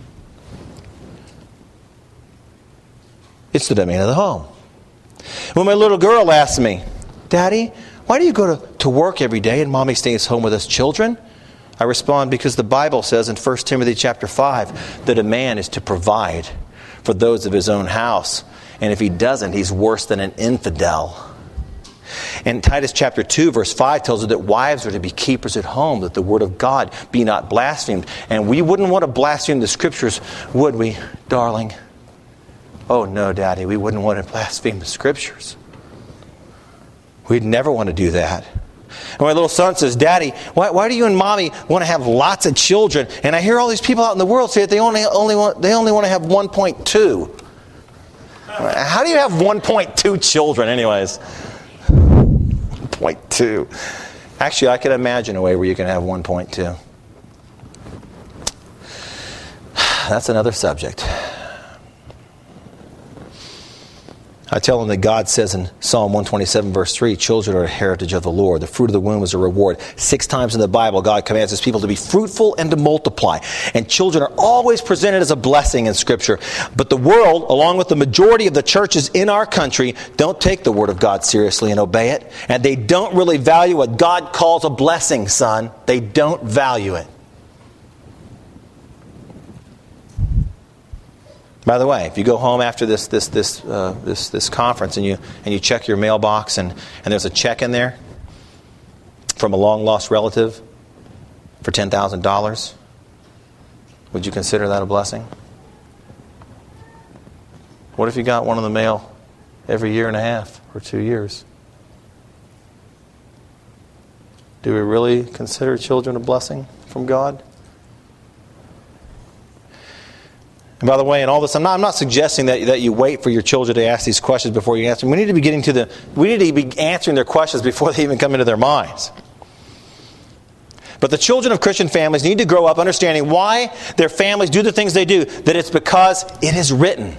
It's the domain of the home. When my little girl asks me, Daddy, why do you go to, to work every day and Mommy stays home with us children? I respond, because the Bible says in First Timothy chapter five that a man is to provide for those of his own house. And if he doesn't, he's worse than an infidel. And Titus chapter two verse five tells us that wives are to be keepers at home, that the word of God be not blasphemed. And we wouldn't want to blaspheme the Scriptures, would we, darling? Oh no, Daddy, we wouldn't want to blaspheme the Scriptures. We'd never want to do that. And my little son says, Daddy, why, why do you and Mommy want to have lots of children? And I hear all these people out in the world say that they only only want they only want to have one point two. How do you have one point two children, anyways? one point two. Actually, I can imagine a way where you can have one point two. That's another subject. I tell them that God says in Psalm one twenty-seven verse three, children are a heritage of the Lord. The fruit of the womb is a reward. Six times in the Bible, God commands His people to be fruitful and to multiply. And children are always presented as a blessing in Scripture. But the world, along with the majority of the churches in our country, don't take the Word of God seriously and obey it. And they don't really value what God calls a blessing, son. They don't value it. By the way, if you go home after this this this uh, this this conference and you and you check your mailbox and, and there's a check in there from a long lost relative for ten thousand dollars, would you consider that a blessing? What if you got one in the mail every year and a half or two years? Do we really consider children a blessing from God? And by the way, in all this, I'm not, I'm not suggesting that, that you wait for your children to ask these questions before you answer them. We need to be getting to the, we need to be answering their questions before they even come into their minds. But the children of Christian families need to grow up understanding why their families do the things they do. That it's because it is written.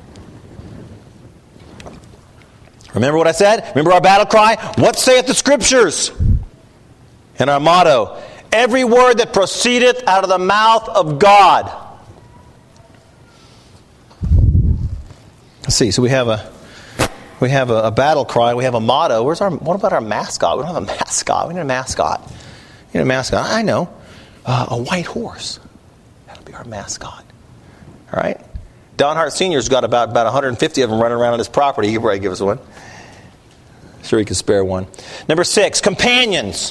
Remember what I said? Remember our battle cry? What saith the Scriptures? And our motto, every word that proceedeth out of the mouth of God. Let's see. So we have a we have a, a battle cry. We have a motto. Where's our? What about our mascot? We don't have a mascot. We need a mascot. We need a mascot. I know. Uh, a white horse. That'll be our mascot. All right. Don Hart Senior's got about about one hundred fifty of them running around on his property. He could probably give us one. Sure, he could spare one. Number six, companions.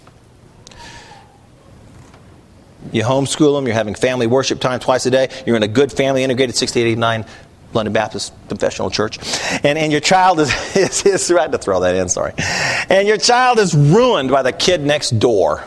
You homeschool them. You're having family worship time twice a day. You're in a good family integrated sixty-eight eighty-nine London Baptist Confessional Church. And, and your child is, is, is, I had to throw that in, sorry. And your child is ruined by the kid next door.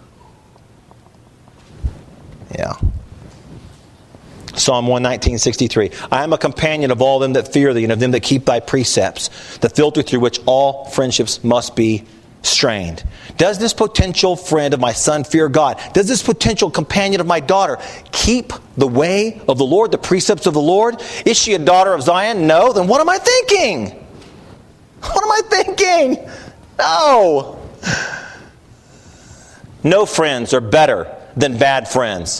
Yeah. Psalm one nineteen, sixty-three. I am a companion of all them that fear thee, and of them that keep thy precepts, the filter through which all friendships must be strained. Does this potential friend of my son fear God? Does this potential companion of my daughter keep the way of the Lord, the precepts of the Lord? Is she a daughter of Zion? No. Then what am I thinking? What am I thinking? No. No friends are better than bad friends.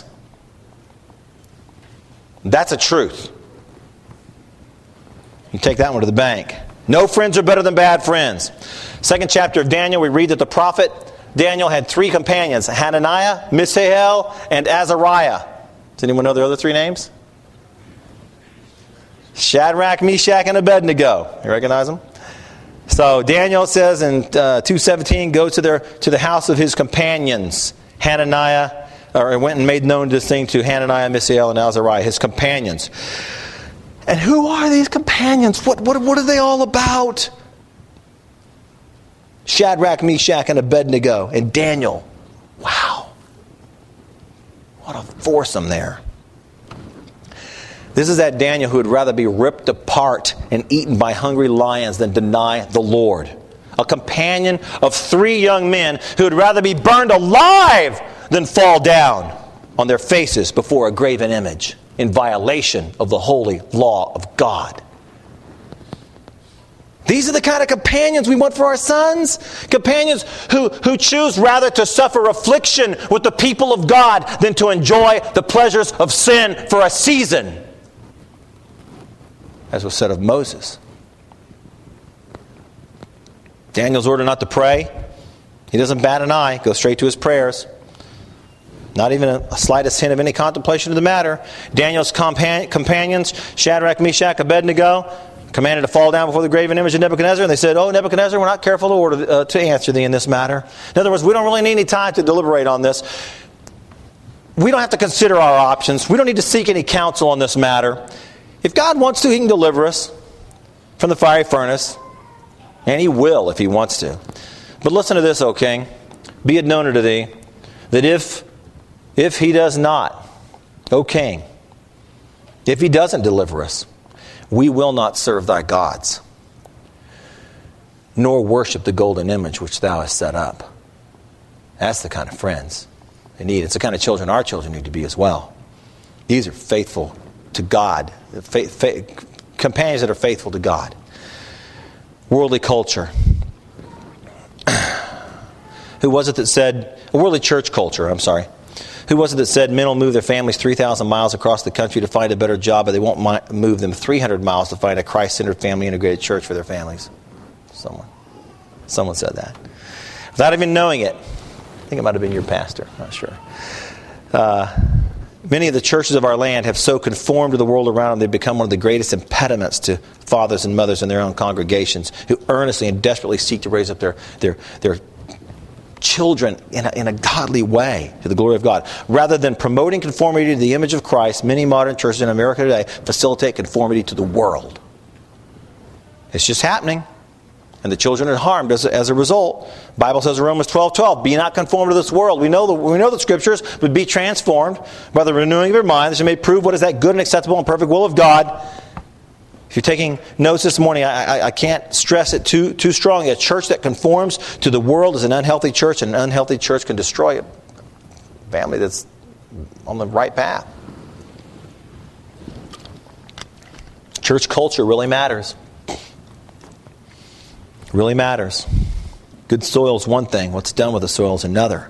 That's a truth. You take that one to the bank. No friends are better than bad friends. Second chapter of Daniel, we read that the prophet Daniel had three companions, Hananiah, Mishael, and Azariah. Does anyone know their other three names? Shadrach, Meshach, and Abednego. You recognize them? So Daniel says in uh, two seventeen, go to their to the house of his companions, Hananiah, or went and made known this thing to Hananiah, Mishael, and Azariah, his companions. And who are these companions? What what what are they all about? Shadrach, Meshach, and Abednego, and Daniel. Wow. What a foursome there. This is that Daniel who would rather be ripped apart and eaten by hungry lions than deny the Lord. A companion of three young men who would rather be burned alive than fall down on their faces before a graven image in violation of the holy law of God. These are the kind of companions we want for our sons. Companions who, who choose rather to suffer affliction with the people of God than to enjoy the pleasures of sin for a season. As was said of Moses. Daniel's ordered not to pray. He doesn't bat an eye, goes straight to his prayers. Not even a, a slightest hint of any contemplation of the matter. Daniel's compan- companions, Shadrach, Meshach, Abednego, commanded to fall down before the graven image of Nebuchadnezzar. And they said, oh, Nebuchadnezzar, we're not careful to, order, uh, to answer thee in this matter. In other words, we don't really need any time to deliberate on this. We don't have to consider our options. We don't need to seek any counsel on this matter. If God wants to, He can deliver us from the fiery furnace. And He will if He wants to. But listen to this, O king. Be it known unto thee that if, if He does not, O king, if He doesn't deliver us, we will not serve thy gods, nor worship the golden image which thou hast set up. That's the kind of friends they need. It's the kind of children our children need to be as well. These are faithful to God, faith, faith, companions that are faithful to God. Worldly culture. Who was it that said, worldly church culture, I'm sorry. Who was it that said men will move their families three thousand miles across the country to find a better job, but they won't move them three hundred miles to find a Christ-centered, family-integrated church for their families? Someone. Someone said that. Without even knowing it. I think it might have been your pastor. I'm not sure. Uh, many of the churches of our land have so conformed to the world around them, they've become one of the greatest impediments to fathers and mothers in their own congregations who earnestly and desperately seek to raise up their their their children in a, in a godly way to the glory of God. Rather than promoting conformity to the image of Christ, many modern churches in America today facilitate conformity to the world. It's just happening. And the children are harmed as a, as a result. The Bible says in Romans twelve twelve, be not conformed to this world. We know the, we know the Scriptures, but be transformed by the renewing of your mind, that you may prove what is that good and acceptable and perfect will of God. If you're taking notes this morning, I, I, I can't stress it too too strongly. A church that conforms to the world is an unhealthy church, and an unhealthy church can destroy a family that's on the right path. Church culture really matters. Really matters. Good soil is one thing. What's done with the soil is another.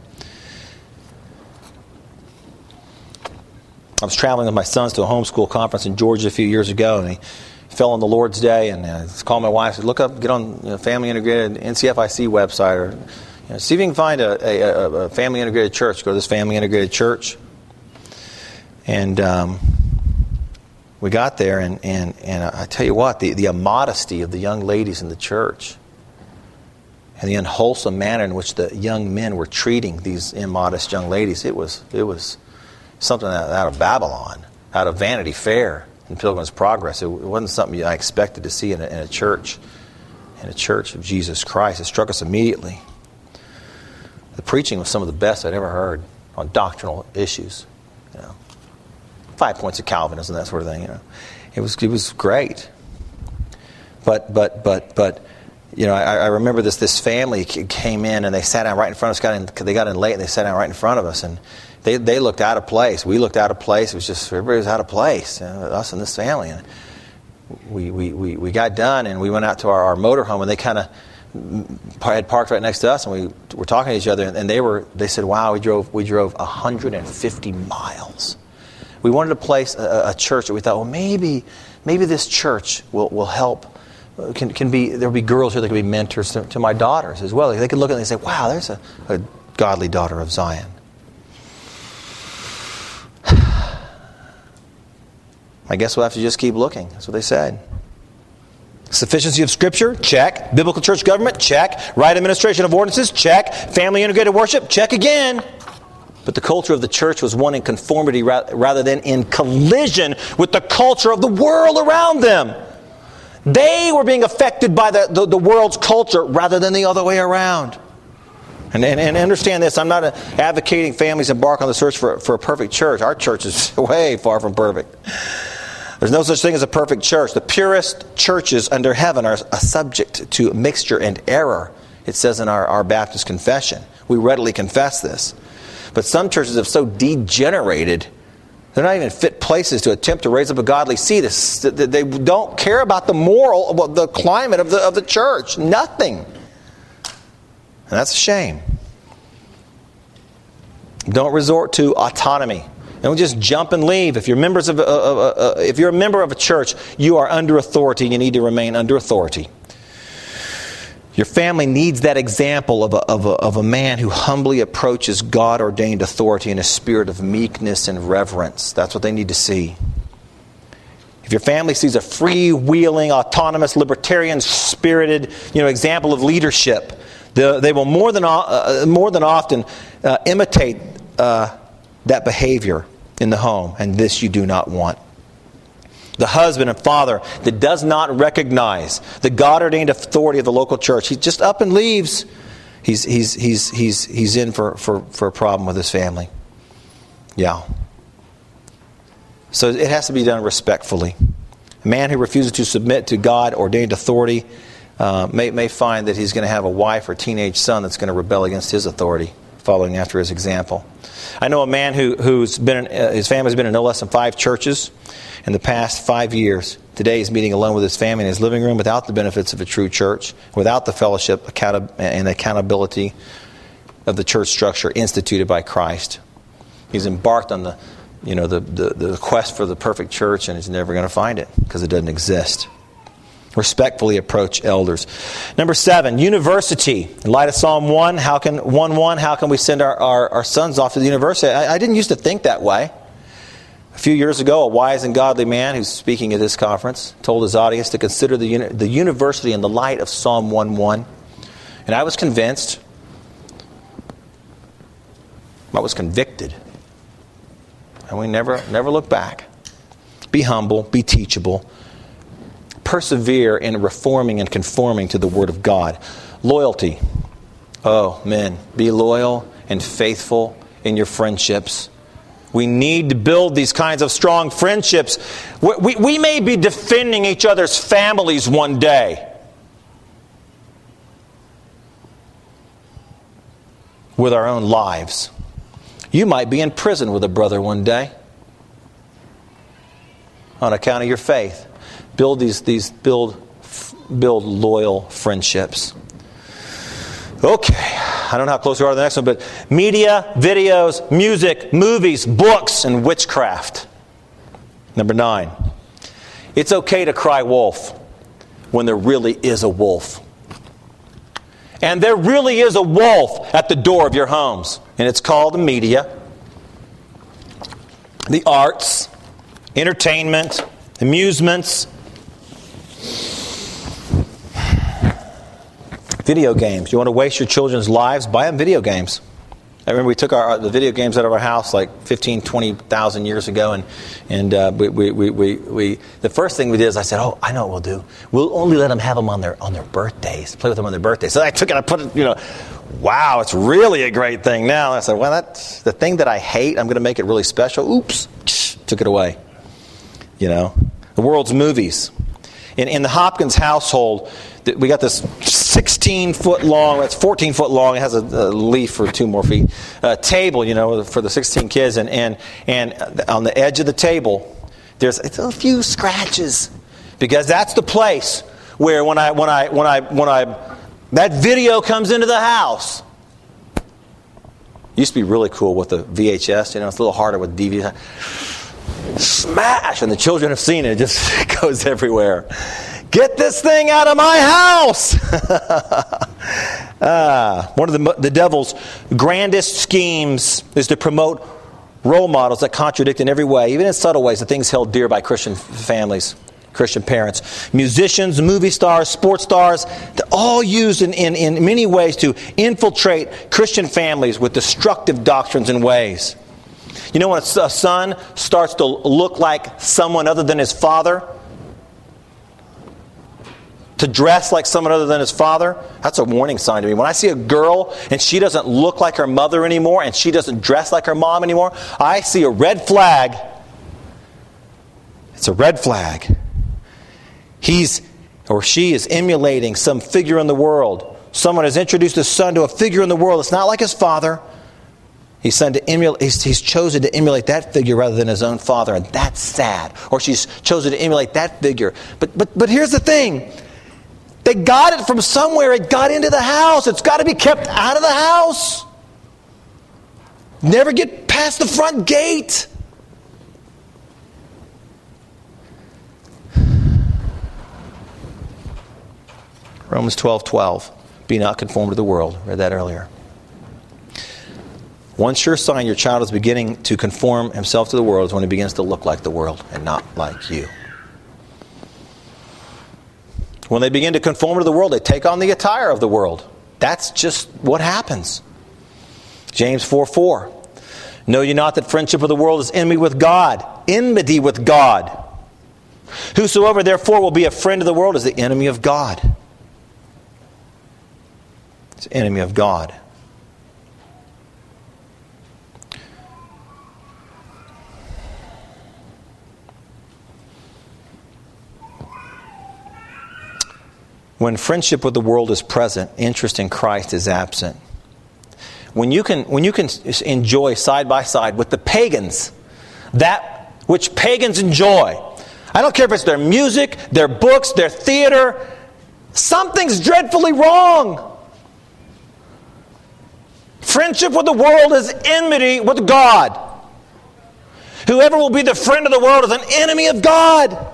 I was traveling with my sons to a homeschool conference in Georgia a few years ago, and he fell on the Lord's Day, and I called my wife and said, look up, get on you know, Family Integrated N C F I C website, or you know, see if you can find a, a, a Family Integrated Church. Go to this Family Integrated Church. And um, we got there, and, and, and I tell you what, the, the immodesty of the young ladies in the church and the unwholesome manner in which the young men were treating these immodest young ladies, it was it was something out of Babylon, out of Vanity Fair in Pilgrim's Progress. It wasn't something I expected to see in a, in a church, in a church of Jesus Christ. It struck us immediately. The preaching was some of the best I'd ever heard on doctrinal issues. You know, five points of Calvinism, that sort of thing. You know, it was it was great. But but but but. You know, I, I remember this this family came in and they sat down right in front of us. Got in, they got in late and they sat down right in front of us. And they they looked out of place. We looked out of place. It was just, everybody was out of place, you know, us and this family. And we, we, we, we got done and we went out to our, our motorhome, and they kind of had parked right next to us, and we were talking to each other. And they were they said, wow, we drove we drove one hundred fifty miles. We wanted to place a, a church that we thought, well, maybe maybe this church will, will help. Can can be there'll be girls here that can be mentors to, to my daughters as well. They could look at it and say, "Wow, there's a, a godly daughter of Zion." I guess we'll have to just keep looking. That's what they said. Sufficiency of Scripture? Check. Biblical church government? Check. Right administration of ordinances? Check. Family integrated worship? Check again. But the culture of the church was one in conformity rather than in collision with the culture of the world around them. They were being affected by the, the, the world's culture rather than the other way around. And, and, and understand this, I'm not a, advocating families embark on the search for, for a perfect church. Our church is way far from perfect. There's no such thing as a perfect church. The purest churches under heaven are subject to mixture and error. It says in our, our Baptist confession. We readily confess this. But some churches have so degenerated, they're not even fit places to attempt to raise up a godly seed. They don't care about the moral, the climate of the, of the church. Nothing. And that's a shame. Don't resort to autonomy. Don't just jump and leave. If you're members of, uh, uh, uh, if you're a member of a church, you are under authority and you need to remain under authority. Your family needs that example of a, of a, of a man who humbly approaches God-ordained authority in a spirit of meekness and reverence. That's what they need to see. If your family sees a freewheeling, autonomous, libertarian, spirited, you know, example of leadership, the, they will more than uh, more than often uh, imitate uh, that behavior in the home, and this you do not want. The husband and father that does not recognize the God-ordained authority of the local church, he just up and leaves. He's he's he's he's he's in for, for, for a problem with his family. Yeah. So it has to be done respectfully. A man who refuses to submit to God-ordained authority uh, may may find that he's going to have a wife or teenage son that's going to rebel against his authority, following after his example. I know a man who who's been in, uh, his family's been in no less than five churches in the past five years. Today he's meeting alone with his family in his living room without the benefits of a true church, without the fellowship account- and accountability of the church structure instituted by Christ. He's embarked on the, you know, the, the, the quest for the perfect church, and he's never going to find it because it doesn't exist. Respectfully approach elders. Number seven, university. In light of Psalm one, how can one one, how can we send our, our, our sons off to the university? I, I didn't used to think that way. A few years ago, a wise and godly man who's speaking at this conference told his audience to consider the, uni- the university in the light of Psalm one one. And I was convinced. I was convicted. And we never, never look back. Be humble, be teachable. Persevere in reforming and conforming to the Word of God. Loyalty. Oh, men, be loyal and faithful in your friendships. We need to build these kinds of strong friendships. We, we, we may be defending each other's families one day with our own lives. You might be in prison with a brother one day on account of your faith. Build these, these build, build loyal friendships. Okay, I don't know how close we are to the next one, but media, videos, music, movies, books, and witchcraft. Number nine, it's okay to cry wolf when there really is a wolf. And there really is a wolf at the door of your homes. And it's called the media, the arts, entertainment, amusements, video games. You want to waste your children's lives? Buy them video games. I remember we took our the video games out of our house like fifteen, twenty thousand years ago, and and uh, we, we, we, we, we the first thing we did is I said, oh, I know what we'll do. We'll only let them have them on their on their birthdays. Play with them on their birthdays. So I took it, I put it, you know, wow, it's really a great thing now. And I said, well, that's the thing that I hate. I'm going to make it really special. Oops, took it away. You know, the world's movies. In in the Hopkins household, we got this sixteen foot long, it's fourteen foot long, it has a, a leaf for two more feet, uh, table, you know, for the sixteen kids, and, and and on the edge of the table, there's a few scratches, because that's the place where when I when I when I when I that video comes into the house. It used to be really cool with the V H S, you know, it's a little harder with D V D. Smash! And the children have seen it, it just goes everywhere. Get this thing out of my house! ah, one of the, the devil's grandest schemes is to promote role models that contradict in every way, even in subtle ways, the things held dear by Christian families. Christian parents. Musicians, movie stars, sports stars, they're all used in, in, in many ways to infiltrate Christian families with destructive doctrines and ways. You know when a son starts to look like someone other than his father? To dress like someone other than his father? That's a warning sign to me. When I see a girl and she doesn't look like her mother anymore and she doesn't dress like her mom anymore, I see a red flag. It's a red flag. He's or she is emulating some figure in the world. Someone has introduced his son to a figure in the world that's not like his father. He's, son to emulate, he's, he's chosen to emulate that figure rather than his own father, and that's sad. Or she's chosen to emulate that figure. But but but here's the thing. They got it from somewhere. It got into the house. It's got to be kept out of the house. Never get past the front gate. Romans twelve twelve. Be not conformed to the world. Read that earlier. One sure sign your child is beginning to conform himself to the world is when he begins to look like the world and not like you. When they begin to conform to the world, they take on the attire of the world. That's just what happens. James four four. Know ye not that friendship with the world is enmity with God? Enmity with God. Whosoever therefore will be a friend of the world is the enemy of God. It's the enemy of God. When friendship with the world is present, interest in Christ is absent. When you can, when you can enjoy side by side with the pagans, that which pagans enjoy, I don't care if it's their music, their books, their theater, something's dreadfully wrong. Friendship with the world is enmity with God. Whoever will be the friend of the world is an enemy of God.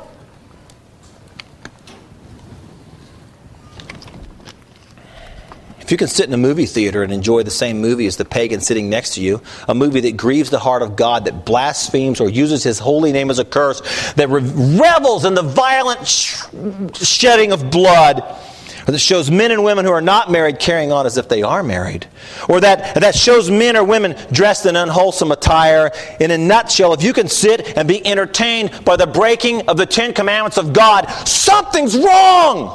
If you can sit in a movie theater and enjoy the same movie as the pagan sitting next to you, a movie that grieves the heart of God, that blasphemes or uses His holy name as a curse, that revels in the violent sh- shedding of blood, or that shows men and women who are not married carrying on as if they are married, or that, that shows men or women dressed in unwholesome attire, in a nutshell, if you can sit and be entertained by the breaking of the Ten Commandments of God, something's wrong.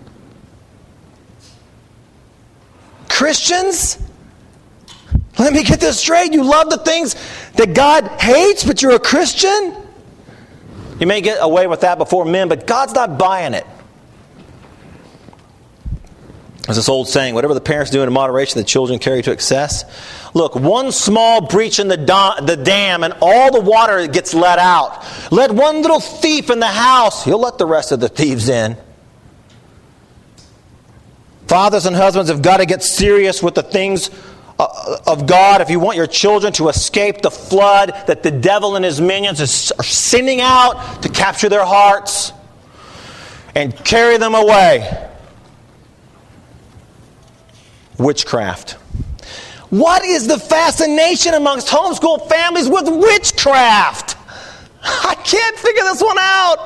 Christians, let me get this straight. You love the things that God hates, but you're a Christian? You may get away with that before men, but God's not buying it. There's this old saying, whatever the parents do in moderation, the children carry to excess. Look, one small breach in the, da- the dam and all the water gets let out. Let one little thief in the house, he'll let the rest of the thieves in. Fathers and husbands have got to get serious with the things of God if you want your children to escape the flood that the devil and his minions are sending out to capture their hearts and carry them away. Witchcraft. What is the fascination amongst homeschool families with witchcraft? I can't figure this one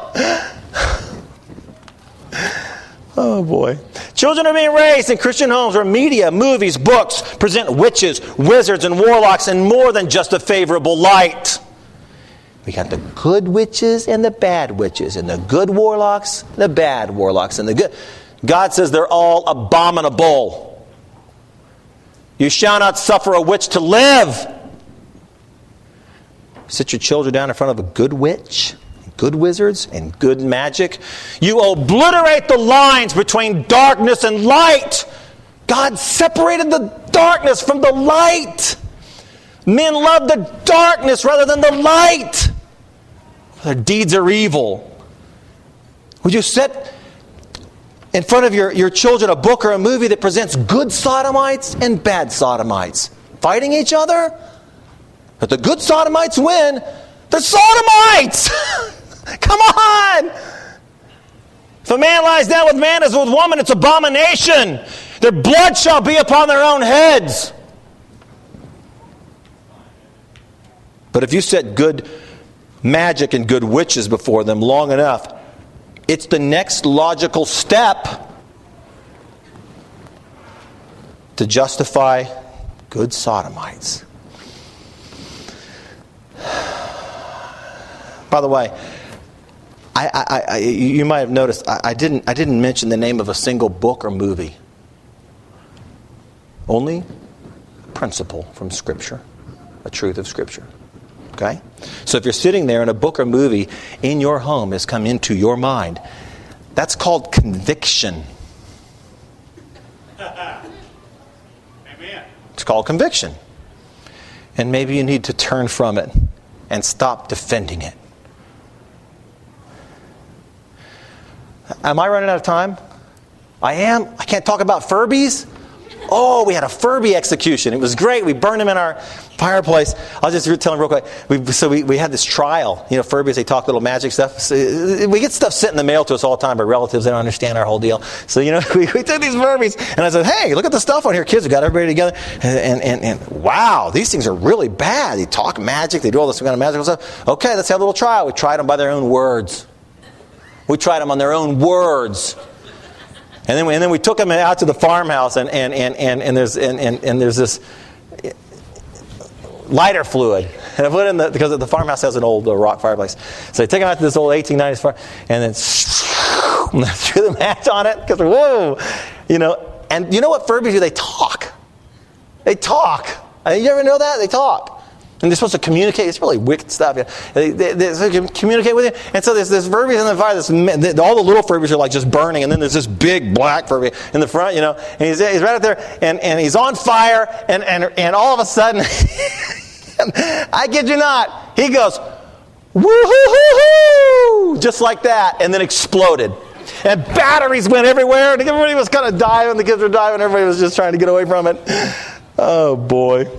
out. Oh boy. Children are being raised in Christian homes where media, movies, books present witches, wizards, and warlocks in more than just a favorable light. We got the good witches and the bad witches, and the good warlocks, the bad warlocks, and the good. God says they're all abominable. You shall not suffer a witch to live. Sit your children down in front of a good witch, good wizards, and good magic. You obliterate the lines between darkness and light. God separated the darkness from the light. Men love the darkness rather than the light. Their deeds are evil. Would you set in front of your, your children a book or a movie that presents good sodomites and bad sodomites fighting each other? But the good sodomites win. They're sodomites! Come on! If a man lies down with man as with woman, it's abomination. Their blood shall be upon their own heads. But if you set good magic and good witches before them long enough, It's the next logical step to justify good sodomites. By the way, I, I, I, you might have noticed I, I didn't I didn't mention the name of a single book or movie. Only a principle from Scripture, a truth of Scripture. Okay? So if you're sitting there and a book or movie in your home has come into your mind, that's called conviction. Amen. It's called conviction. And maybe you need to turn from it and stop defending it. Am I running out of time? I am. I can't talk about Furbies. Oh, we had a Furby execution. It was great. We burned them in our fireplace. I'll just tell them real quick. We, so we, we had this trial. You know, Furbies, they talk little magic stuff. So we get stuff sent in the mail to us all the time by relatives. They don't understand our whole deal. So, you know, we, we took these Furbies. And I said, hey, look at the stuff on here. Kids, we got everybody together. And, and, and, and wow, these things are really bad. They talk magic. They do all this kind of magical stuff. Okay, let's have a little trial. We tried them by their own words. We tried them on their own words. And then we, and then we took them out to the farmhouse, and and and and, and there's and, and, and there's this lighter fluid, and I put it in the because the farmhouse has an old uh, rock fireplace. So I take them out to this old eighteen nineties fire, and then threw the match on it because whoa, you know. And you know what Furbies do? They talk. They talk. You ever know that? They talk. And they're supposed to communicate. It's really wicked stuff. Yeah. They, they, they, they can communicate with you. And so there's this Furbies in the fire. This, all the little Furbies are like just burning. And then there's this big black Furby in the front, you know. And he's, he's right up there. And, and he's on fire. And, and, and all of a sudden, I kid you not, he goes, woo-hoo-hoo-hoo, just like that. And then exploded. And batteries went everywhere. And everybody was kind of diving. The kids were diving. Everybody was just trying to get away from it. Oh, boy.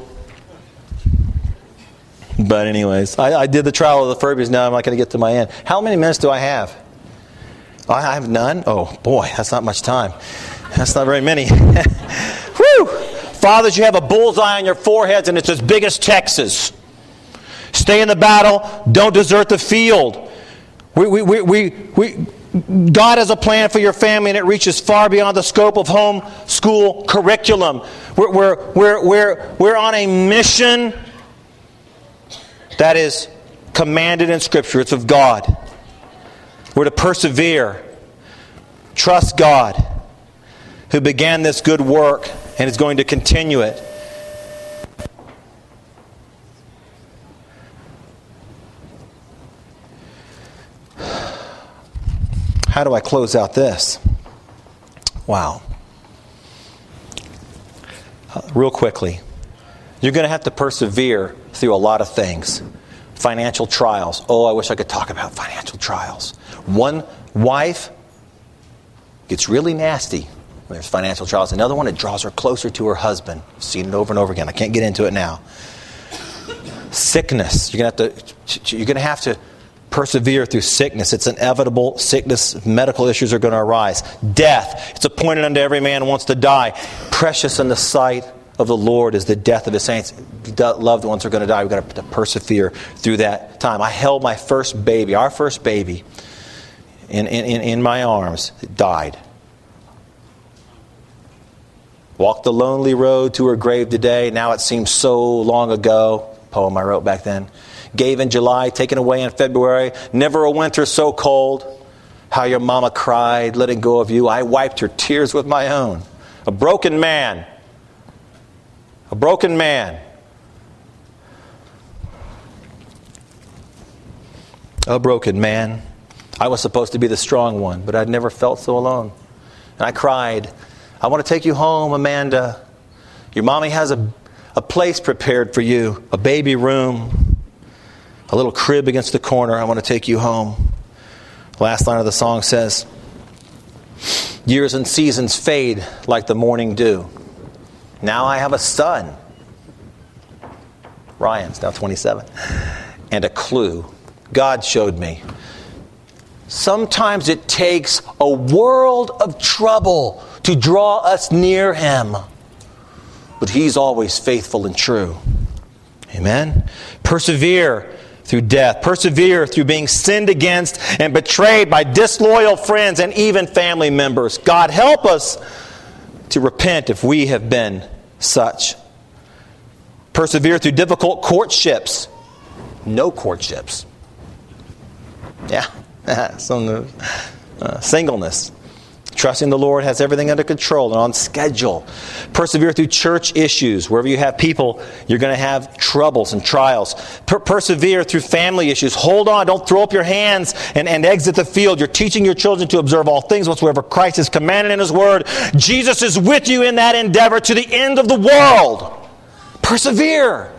But anyways, I, I did the trial of the Furbies. Now I'm not going to get to my end. How many minutes do I have? I have none? Oh, boy, that's not much time. That's not very many. Whew! Fathers, you have a bullseye on your foreheads, and it's as big as Texas. Stay in the battle. Don't desert the field. We, we, we, we, we, God has a plan for your family, and it reaches far beyond the scope of home school curriculum. We're, we're, we're, we're, we're on a mission that is commanded in Scripture. It's of God. We're to persevere. Trust God, who began this good work and is going to continue it. How do I close out this? Wow. Uh, real quickly. You're going to have to persevere through a lot of things. Financial trials. Oh, I wish I could talk about financial trials. One wife gets really nasty when there's financial trials. Another one, it draws her closer to her husband. I've seen it over and over again. I can't get into it now. Sickness. You're going to have to, you're going to have to persevere through sickness. It's inevitable. Sickness, medical issues are going to arise. Death. It's appointed unto every man who wants to die. Precious in the sight of the Lord is the death of His saints. Loved ones are going to die. We've got to persevere through that time. I held my first baby, our first baby, in, in, in my arms. It died. Walked the lonely road to her grave today. Now it seems so long ago. Poem I wrote back then. Gave in July, taken away in February. Never a winter so cold. How your mama cried, letting go of you. I wiped her tears with my own. A broken man. A broken man. A broken man. I was supposed to be the strong one, but I'd never felt so alone. And I cried, I want to take you home, Amanda. Your mommy has a, a place prepared for you, a baby room, a little crib against the corner. I want to take you home. The last line of the song says, years and seasons fade like the morning dew. Now I have a son. Ryan's now twenty-seven. And a clue. God showed me. Sometimes it takes a world of trouble to draw us near Him. But He's always faithful and true. Amen? Persevere through death. Persevere through being sinned against and betrayed by disloyal friends and even family members. God, help us to repent if we have been such. Persevere through difficult courtships. No courtships. Yeah, some uh, singleness. Trusting the Lord has everything under control and on schedule. Persevere through church issues. Wherever you have people, you're going to have troubles and trials. Per- persevere through family issues. Hold on. Don't throw up your hands and, and exit the field. You're teaching your children to observe all things whatsoever Christ has commanded in His Word. Jesus is with you in that endeavor to the end of the world. Persevere.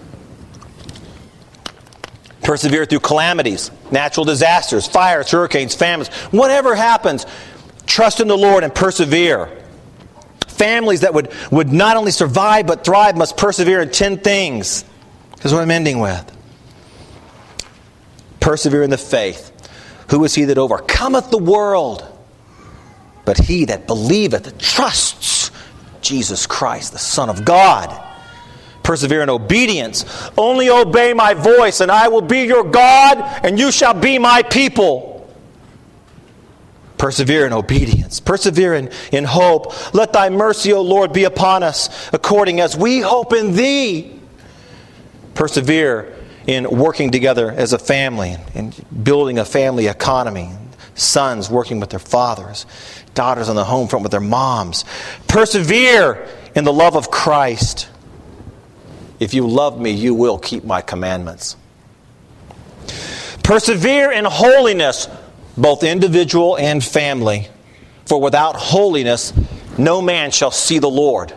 Persevere through calamities, natural disasters, fires, hurricanes, famines. Whatever happens, trust in the Lord and persevere. Families that would, would not only survive but thrive must persevere in ten things. Here's what I'm ending with. Persevere in the faith. Who is he that overcometh the world? But he that believeth and trusts Jesus Christ, the Son of God. Persevere in obedience. Only obey my voice, and I will be your God, and you shall be my people. Persevere in obedience. Persevere in, in hope. Let thy mercy, O Lord, be upon us, according as we hope in thee. Persevere in working together as a family, in building a family economy. Sons working with their fathers. Daughters on the home front with their moms. Persevere in the love of Christ. If you love me, you will keep my commandments. Persevere in holiness, both individual and family. For without holiness, no man shall see the Lord.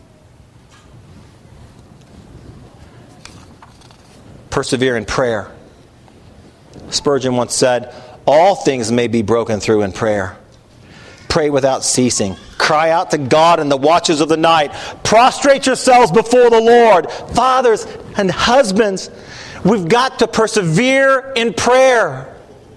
Persevere in prayer. Spurgeon once said, all things may be broken through in prayer. Pray without ceasing. Cry out to God in the watches of the night. Prostrate yourselves before the Lord. Fathers and husbands, we've got to persevere in prayer.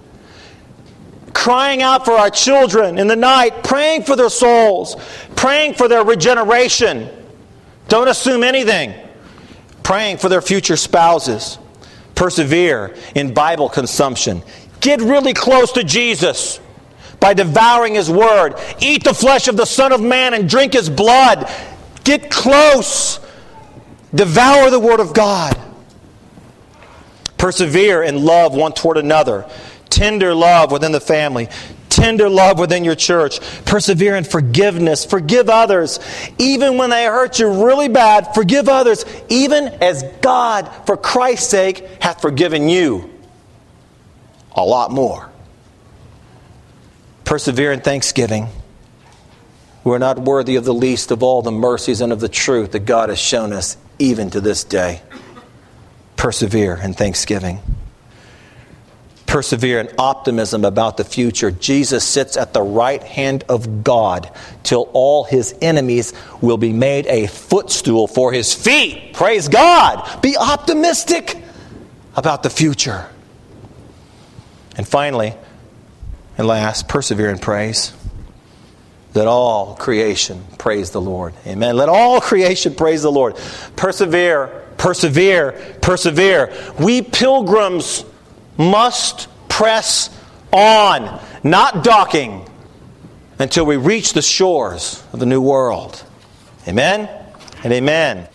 Crying out for our children in the night. Praying for their souls. Praying for their regeneration. Don't assume anything. Praying for their future spouses. Persevere in Bible consumption. Get really close to Jesus by devouring His Word. Eat the flesh of the Son of Man and drink His blood. Get close. Devour the Word of God. Persevere in love one toward another. Tender love within the family. Tender love within your church. Persevere in forgiveness. Forgive others. Even when they hurt you really bad, forgive others. Even as God, for Christ's sake, hath forgiven you a lot more. Persevere in thanksgiving. We're not worthy of the least of all the mercies and of the truth that God has shown us even to this day. Persevere in thanksgiving. Persevere in optimism about the future. Jesus sits at the right hand of God till all His enemies will be made a footstool for His feet. Praise God. Be optimistic about the future. And finally, and last, persevere in praise. Let all creation praise the Lord. Amen. Let all creation praise the Lord. Persevere, persevere, persevere. We pilgrims must press on, not docking, until we reach the shores of the new world. Amen and amen.